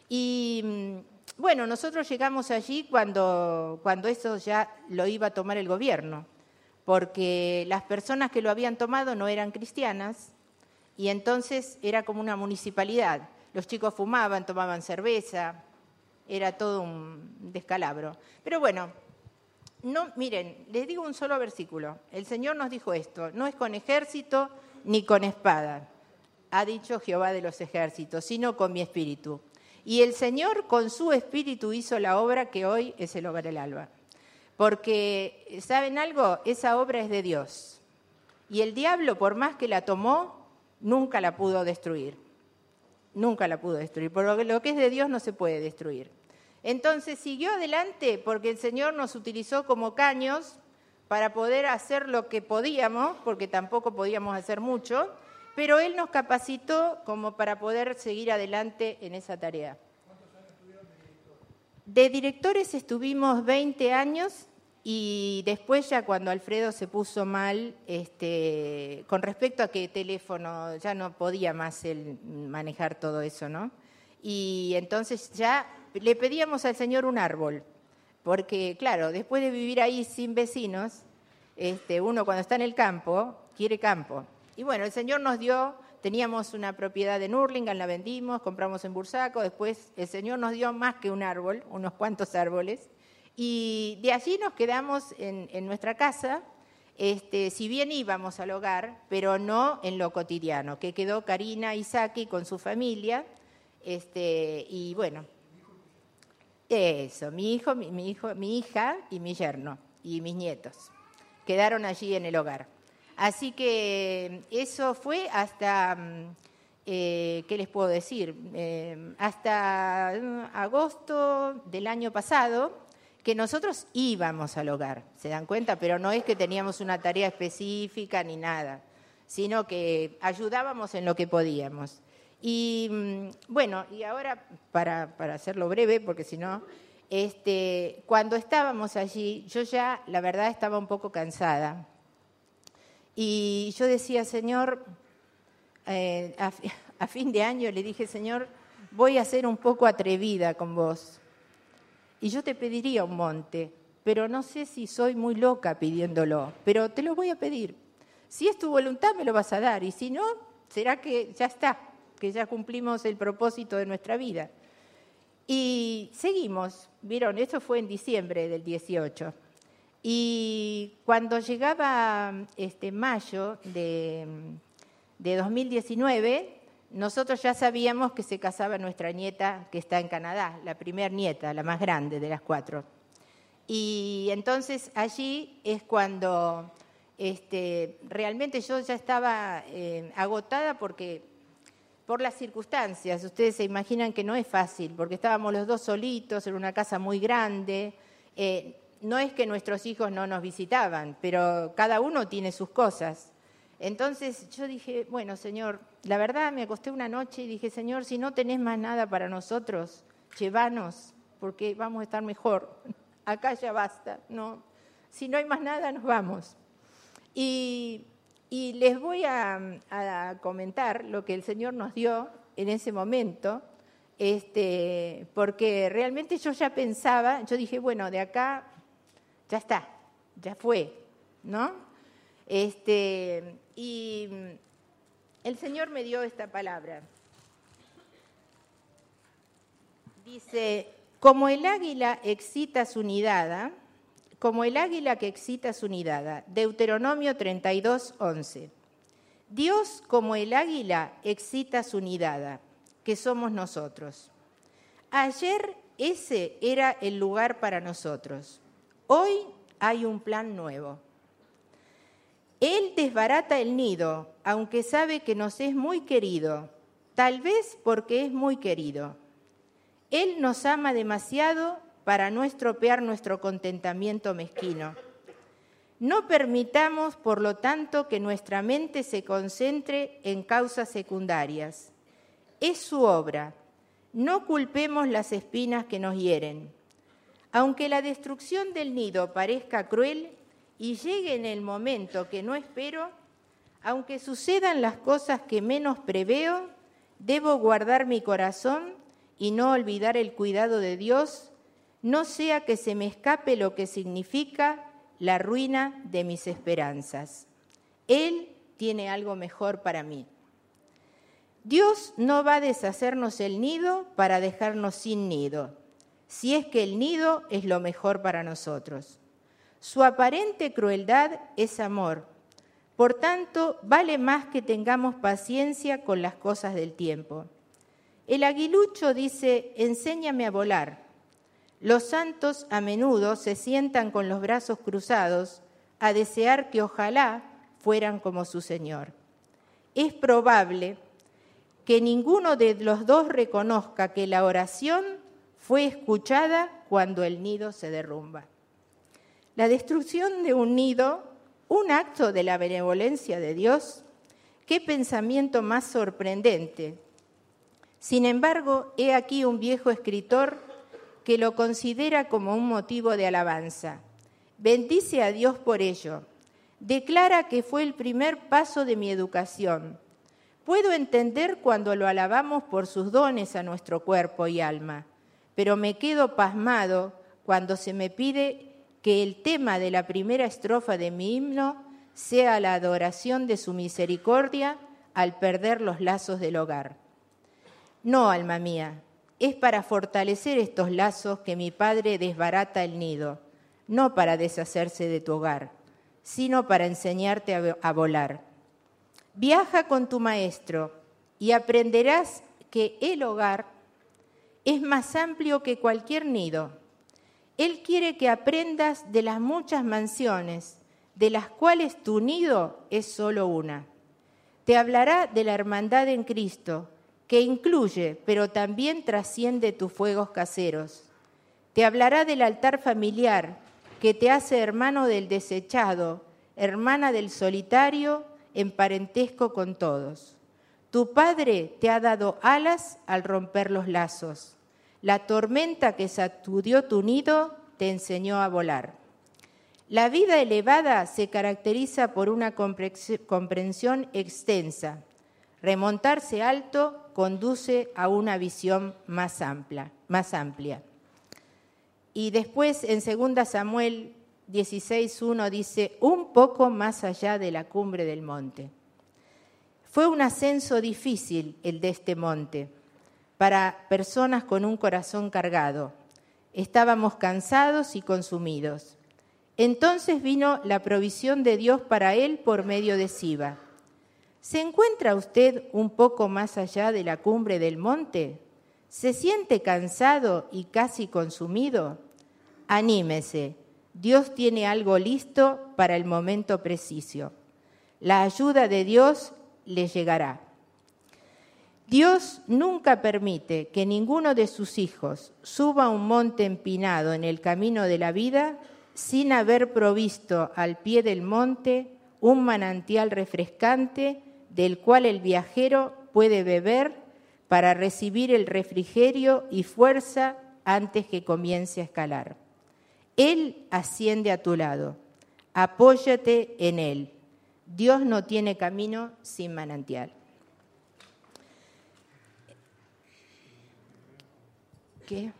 Y bueno, nosotros llegamos allí cuando, cuando eso ya lo iba a tomar el gobierno, porque las personas que lo habían tomado no eran cristianas y entonces era como una municipalidad. Los chicos fumaban, tomaban cerveza, era todo un descalabro. Pero bueno, no, miren, les digo un solo versículo. El Señor nos dijo esto, no es con ejército ni con espada, ha dicho Jehová de los ejércitos, sino con mi espíritu. Y el Señor con su espíritu hizo la obra que hoy es el Hogar El Alba. Porque, ¿saben algo? Esa obra es de Dios. Y el diablo, por más que la tomó, nunca la pudo destruir. Nunca la pudo destruir. Por lo que es de Dios no se puede destruir. Entonces siguió adelante porque el Señor nos utilizó como caños para poder hacer lo que podíamos, porque tampoco podíamos hacer mucho, pero Él nos capacitó como para poder seguir adelante en esa tarea. ¿Cuántos años estuvieron de directores? De directores estuvimos veinte años y después ya cuando Alfredo se puso mal, este, con respecto a que teléfono, ya no podía más él manejar todo eso, ¿no? y entonces ya le pedíamos al Señor un árbol, porque claro, después de vivir ahí sin vecinos, este, uno cuando está en el campo, quiere campo. Y bueno, el Señor nos dio, teníamos una propiedad en Hurlingham, la vendimos, compramos en Bursaco, después el Señor nos dio más que un árbol, unos cuantos árboles, y de allí nos quedamos en, en nuestra casa, este, si bien íbamos al hogar, pero no en lo cotidiano, que quedó Karina Isaki con su familia, este, y bueno, eso, mi hijo, mi, mi hijo, mi hija y mi yerno y mis nietos quedaron allí en el hogar. Así que eso fue hasta, eh, ¿qué les puedo decir? Eh, hasta agosto del año pasado, que nosotros íbamos al hogar, ¿se dan cuenta? Pero no es que teníamos una tarea específica ni nada, sino que ayudábamos en lo que podíamos. Y bueno, y ahora, para, para hacerlo breve, porque si no, este, cuando estábamos allí, yo ya, la verdad, estaba un poco cansada. Y yo decía, Señor, eh, a, a fin de año le dije, Señor, voy a ser un poco atrevida con vos. Y yo te pediría un monte, pero no sé si soy muy loca pidiéndolo, pero te lo voy a pedir. Si es tu voluntad, me lo vas a dar, y si no, será que ya está, que ya cumplimos el propósito de nuestra vida. Y seguimos, vieron, esto fue en diciembre del dieciocho. Y cuando llegaba este mayo de, de dos mil diecinueve, nosotros ya sabíamos que se casaba nuestra nieta que está en Canadá, la primer nieta, la más grande de las cuatro. Y entonces allí es cuando este, realmente yo ya estaba eh, agotada porque por las circunstancias. Ustedes se imaginan que no es fácil, porque estábamos los dos solitos en una casa muy grande. Eh, no es que nuestros hijos no nos visitaban, pero cada uno tiene sus cosas. Entonces yo dije, bueno, Señor, la verdad me acosté una noche y dije, Señor, si no tenés más nada para nosotros, llévanos, porque vamos a estar mejor. Acá ya basta, ¿no? Si no hay más nada, nos vamos. Y, y les voy a, a comentar lo que el Señor nos dio en ese momento, este, porque realmente yo ya pensaba, yo dije, bueno, de acá ya está, ya fue, ¿no? Este, y el Señor me dio esta palabra. Dice, como el águila excita su nidada, como el águila que excita su nidada, Deuteronomio treinta y dos, once. Dios, como el águila, excita su nidada, que somos nosotros. Ayer ese era el lugar para nosotros. Hoy hay un plan nuevo. Él desbarata el nido, aunque sabe que nos es muy querido, tal vez porque es muy querido. Él nos ama demasiado para no estropear nuestro contentamiento mezquino. No permitamos, por lo tanto, que nuestra mente se concentre en causas secundarias. Es su obra. No culpemos las espinas que nos hieren. Aunque la destrucción del nido parezca cruel y llegue en el momento que no espero, aunque sucedan las cosas que menos preveo, debo guardar mi corazón y no olvidar el cuidado de Dios, no sea que se me escape lo que significa la ruina de mis esperanzas. Él tiene algo mejor para mí. Dios no va a deshacernos el nido para dejarnos sin nido, si es que el nido es lo mejor para nosotros. Su aparente crueldad es amor. Por tanto, vale más que tengamos paciencia con las cosas del tiempo. El aguilucho dice, enséñame a volar. Los santos a menudo se sientan con los brazos cruzados a desear que ojalá fueran como su Señor. Es probable que ninguno de los dos reconozca que la oración fue escuchada cuando el nido se derrumba. La destrucción de un nido, un acto de la benevolencia de Dios, qué pensamiento más sorprendente. Sin embargo, he aquí un viejo escritor que lo considera como un motivo de alabanza. Bendice a Dios por ello. Declara que fue el primer paso de mi educación. Puedo entender cuando lo alabamos por sus dones a nuestro cuerpo y alma, pero me quedo pasmado cuando se me pide que el tema de la primera estrofa de mi himno sea la adoración de su misericordia al perder los lazos del hogar. No, alma mía, es para fortalecer estos lazos que mi Padre desbarata el nido, no para deshacerse de tu hogar, sino para enseñarte a volar. Viaja con tu maestro y aprenderás que el hogar es más amplio que cualquier nido. Él quiere que aprendas de las muchas mansiones, de las cuales tu nido es solo una. Te hablará de la hermandad en Cristo, que incluye, pero también trasciende tus fuegos caseros. Te hablará del altar familiar, que te hace hermano del desechado, hermana del solitario, en parentesco con todos. Tu Padre te ha dado alas al romper los lazos. La tormenta que sacudió tu nido te enseñó a volar. La vida elevada se caracteriza por una comprensión extensa. Remontarse alto conduce a una visión más amplia. Más amplia. Y después en segunda Samuel dieciséis uno dice, un poco más allá de la cumbre del monte. Fue un ascenso difícil el de este monte para personas con un corazón cargado. Estábamos cansados y consumidos. Entonces vino la provisión de Dios para él por medio de Siba. ¿Se encuentra usted un poco más allá de la cumbre del monte? ¿Se siente cansado y casi consumido? Anímese. Dios tiene algo listo para el momento preciso. La ayuda de Dios le llegará. Dios nunca permite que ninguno de sus hijos suba un monte empinado en el camino de la vida sin haber provisto al pie del monte un manantial refrescante del cual el viajero puede beber para recibir el refrigerio y fuerza antes que comience a escalar. Él asciende a tu lado. Apóyate en Él. Dios no tiene camino sin manantial. ¿Qué?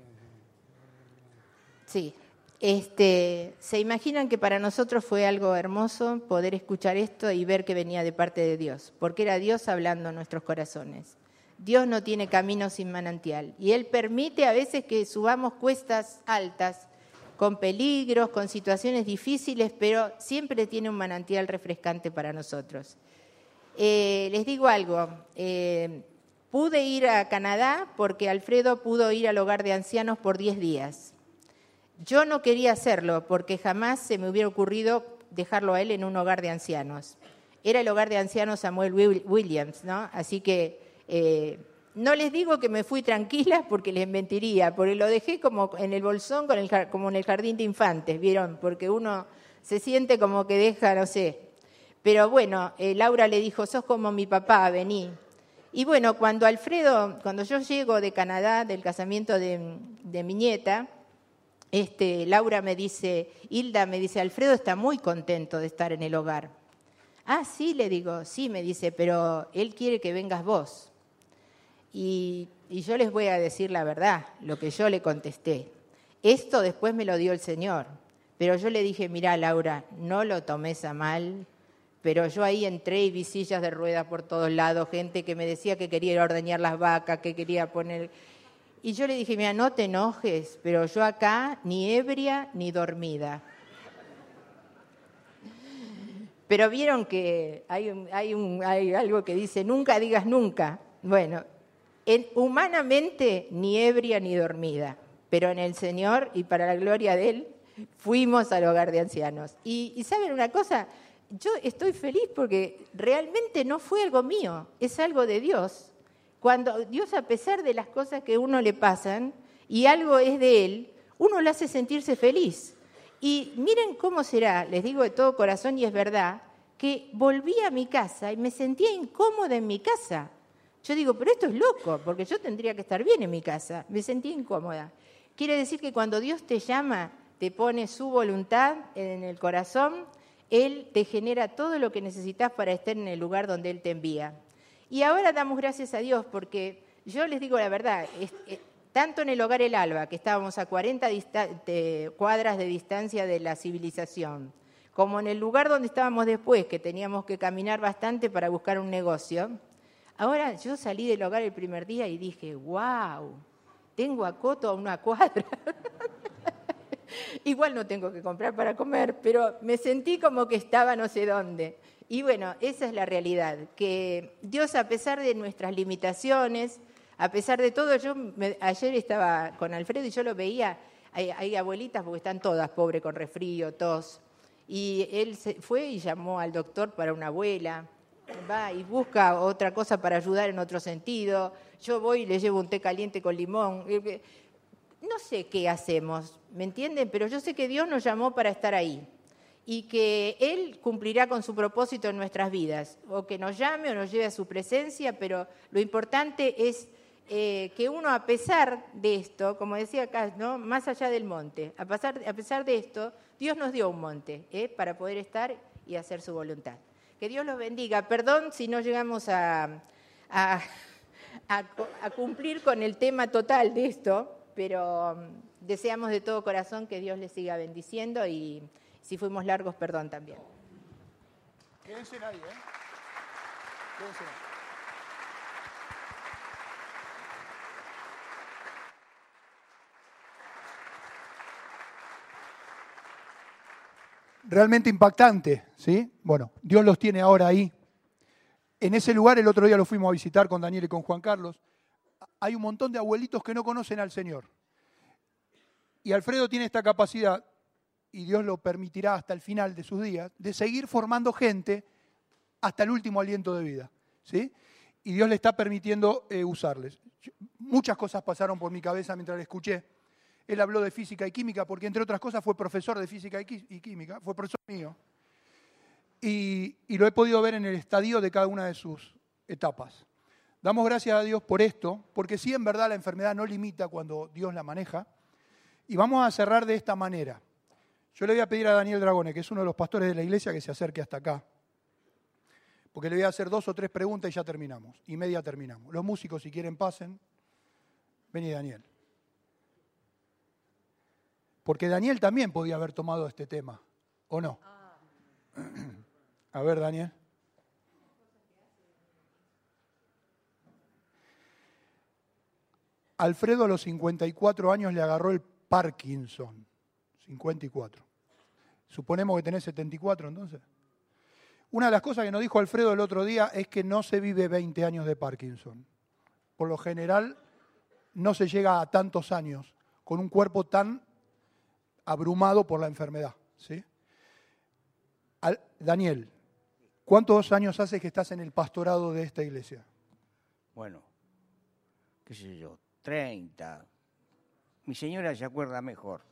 Sí. Este, ¿se imaginan que para nosotros fue algo hermoso poder escuchar esto y ver que venía de parte de Dios? Porque era Dios hablando en nuestros corazones. Dios no tiene camino sin manantial. Y Él permite a veces que subamos cuestas altas, con peligros, con situaciones difíciles, pero siempre tiene un manantial refrescante para nosotros. Eh, les digo algo, eh, pude ir a Canadá porque Alfredo pudo ir al hogar de ancianos por diez días. Yo no quería hacerlo porque jamás se me hubiera ocurrido dejarlo a él en un hogar de ancianos. Era el hogar de ancianos Samuel Williams, ¿no? Así que eh, no les digo que me fui tranquila porque les mentiría, porque lo dejé como en el bolsón, con el, como en el jardín de infantes, ¿vieron? Porque uno se siente como que deja, no sé. Pero bueno, eh, Laura le dijo, sos como mi papá, vení. Y bueno, cuando Alfredo, cuando yo llego de Canadá, del casamiento de, de mi nieta, este, Laura me dice, Hilda me dice, Alfredo está muy contento de estar en el hogar. Ah, sí, le digo, sí, me dice, pero él quiere que vengas vos. Y, y yo les voy a decir la verdad, lo que yo le contesté. Esto después me lo dio el Señor, pero yo le dije, mirá, Laura, no lo tomes a mal, pero yo ahí entré y vi sillas de ruedas por todos lados, gente que me decía que quería ir a ordeñar las vacas, que quería poner... Y yo le dije, mira, no te enojes, pero yo acá ni ebria ni dormida. Pero vieron que hay, un, hay, un, hay algo que dice, nunca digas nunca. Bueno, en, humanamente ni ebria ni dormida, pero en el Señor y para la gloria de Él fuimos al hogar de ancianos. Y, y ¿saben una cosa? Yo estoy feliz porque realmente no fue algo mío, es algo de Dios. Cuando Dios, a pesar de las cosas que a uno le pasan y algo es de Él, uno lo hace sentirse feliz. Y miren cómo será, les digo de todo corazón y es verdad, que volví a mi casa y me sentía incómoda en mi casa. Yo digo, pero esto es loco, porque yo tendría que estar bien en mi casa. Me sentía incómoda. Quiere decir que cuando Dios te llama, te pone su voluntad en el corazón, Él te genera todo lo que necesitas para estar en el lugar donde Él te envía. Y ahora damos gracias a Dios porque yo les digo la verdad, es, es, tanto en el Hogar El Alba, que estábamos a cuarenta dista- de cuadras de distancia de la civilización, como en el lugar donde estábamos después, que teníamos que caminar bastante para buscar un negocio, ahora yo salí del hogar el primer día y dije, wow, tengo a Coto a una cuadra. Igual no tengo que comprar para comer, pero me sentí como que estaba no sé dónde. Y bueno, esa es la realidad, que Dios, a pesar de nuestras limitaciones, a pesar de todo, yo me, ayer estaba con Alfredo y yo lo veía, hay, hay abuelitas porque están todas pobres con resfrío, tos, y él se fue y llamó al doctor para una abuela, va y busca otra cosa para ayudar en otro sentido, yo voy y le llevo un té caliente con limón, no sé qué hacemos, ¿me entienden? Pero yo sé que Dios nos llamó para estar ahí y que Él cumplirá con su propósito en nuestras vidas, o que nos llame o nos lleve a su presencia, pero lo importante es eh, que uno, a pesar de esto, como decía acá, ¿no? Más allá del monte, a pesar, a pesar de esto, Dios nos dio un monte ¿eh? para poder estar y hacer su voluntad. Que Dios los bendiga. Perdón si no llegamos a, a, a, a cumplir con el tema total de esto, pero um, deseamos de todo corazón que Dios les siga bendiciendo y si fuimos largos, perdón también. Quédense ahí, ¿eh? Quédense ahí. Realmente impactante, ¿sí? Bueno, Dios los tiene ahora ahí. En ese lugar el otro día lo fuimos a visitar con Daniel y con Juan Carlos. Hay un montón de abuelitos que no conocen al Señor. Y Alfredo tiene esta capacidad, y Dios lo permitirá hasta el final de sus días, de seguir formando gente hasta el último aliento de vida, ¿sí? Y Dios le está permitiendo eh, usarles. Muchas cosas pasaron por mi cabeza mientras le escuché. Él habló de física y química, porque entre otras cosas fue profesor de física y química, fue profesor mío. Y, y lo he podido ver en el estadio de cada una de sus etapas. Damos gracias a Dios por esto, porque sí, en verdad la enfermedad no limita cuando Dios la maneja. Y vamos a cerrar de esta manera. Yo le voy a pedir a Daniel Dragone, que es uno de los pastores de la iglesia, que se acerque hasta acá. Porque le voy a hacer dos o tres preguntas y ya terminamos. Y media terminamos. Los músicos, si quieren, pasen. Vení, Daniel. Porque Daniel también podía haber tomado este tema, ¿o no? A ver, Daniel. Alfredo a los cincuenta y cuatro años le agarró el Parkinson. cincuenta y cuatro. Suponemos que tenés setenta y cuatro, entonces. Una de las cosas que nos dijo Alfredo el otro día es que no se vive veinte años de Parkinson. Por lo general, no se llega a tantos años con un cuerpo tan abrumado por la enfermedad, ¿sí? Al, Daniel, ¿cuántos años hace que estás en el pastorado de esta iglesia? Bueno, qué sé yo, treinta. Mi señora se acuerda mejor.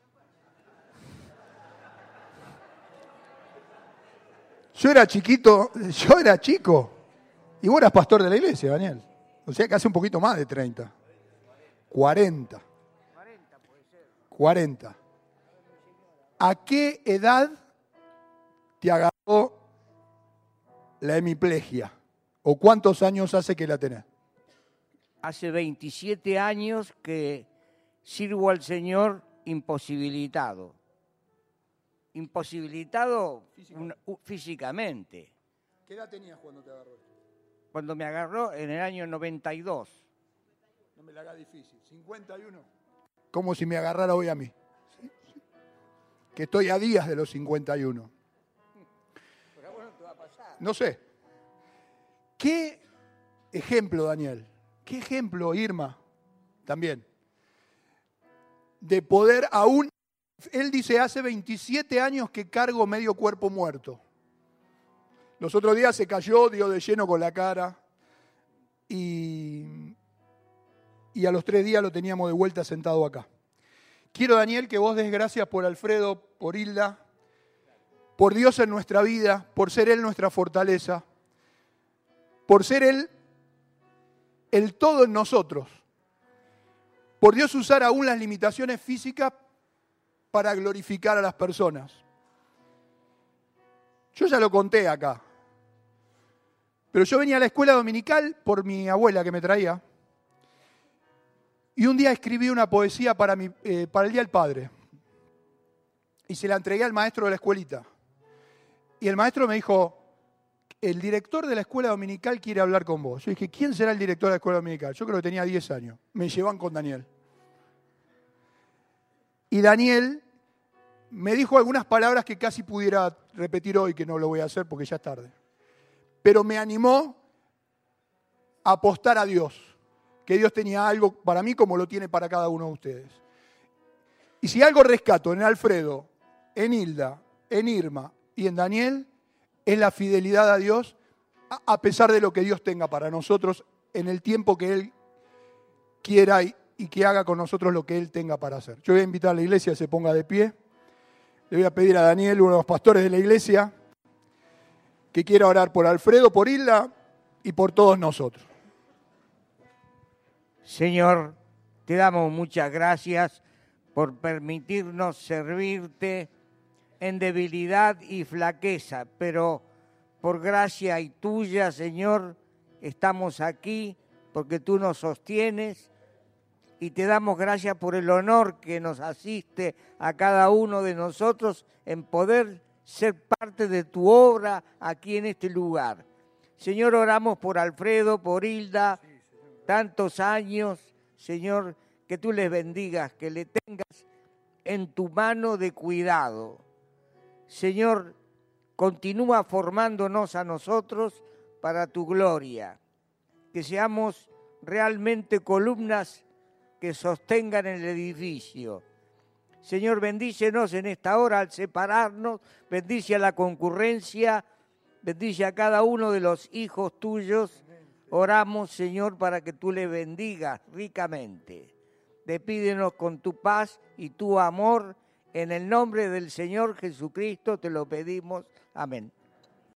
Yo era chiquito, yo era chico, y vos eras pastor de la iglesia, Daniel. O sea que hace un poquito más de treinta. cuarenta. cuarenta. ¿A qué edad te agarró la hemiplegia? ¿O cuántos años hace que la tenés? Hace veintisiete años que sirvo al Señor imposibilitado. Imposibilitado físicamente. Un, físicamente. ¿Qué edad tenías cuando te agarró? Cuando me agarró en el año noventa y dos. No me la haga difícil. cincuenta y uno. Como si me agarrara hoy a mí. ¿Sí? ¿Sí? Que estoy a días de los cincuenta y uno. Pero bueno, te va a pasar. No sé. ¿Qué ejemplo, Daniel? ¿Qué ejemplo, Irma? También. De poder aún... Él dice, hace veintisiete años que cargo medio cuerpo muerto. Los otros días se cayó, dio de lleno con la cara. Y, y a los tres días lo teníamos de vuelta sentado acá. Quiero, Daniel, que vos des gracias por Alfredo, por Hilda, por Dios en nuestra vida, por ser Él nuestra fortaleza, por ser Él el todo en nosotros. Por Dios usar aún las limitaciones físicas para glorificar a las personas. Yo ya lo conté acá, Pero yo venía a la escuela dominical por mi abuela que me traía. Y un día escribí una poesía para, mi, eh, para el Día del Padre. Y se la entregué al maestro de la escuelita. Y el maestro me dijo, el director de la escuela dominical quiere hablar con vos. Yo dije, ¿quién será el director de la escuela dominical? Yo creo que tenía diez años. Me llevan con Daniel. Y Daniel me dijo algunas palabras que casi pudiera repetir hoy, que no lo voy a hacer porque ya es tarde. Pero me animó a apostar a Dios, que Dios tenía algo para mí como lo tiene para cada uno de ustedes. Y si algo rescato en Alfredo, en Hilda, en Irma y en Daniel, es la fidelidad a Dios, a pesar de lo que Dios tenga para nosotros en el tiempo que Él quiera y, y que haga con nosotros lo que Él tenga para hacer. Yo voy a invitar a la iglesia a que se ponga de pie. Le voy a pedir a Daniel, uno de los pastores de la iglesia, que quiera orar por Alfredo, por Hilda y por todos nosotros. Señor, te damos muchas gracias por permitirnos servirte en debilidad y flaqueza, pero por gracia y tuya, Señor, estamos aquí porque tú nos sostienes y te damos gracias por el honor que nos asiste a cada uno de nosotros en poder ser parte de tu obra aquí en este lugar. Señor, oramos por Alfredo, por Hilda, tantos años, Señor, que tú les bendigas, que le tengas en tu mano de cuidado. Señor, continúa formándonos a nosotros para tu gloria, que seamos realmente columnas que sostengan el edificio. Señor, bendícenos en esta hora al separarnos, bendice a la concurrencia, bendice a cada uno de los hijos tuyos. Oramos, Señor, para que tú le bendigas ricamente. Despídenos con tu paz y tu amor. En el nombre del Señor Jesucristo te lo pedimos. Amén.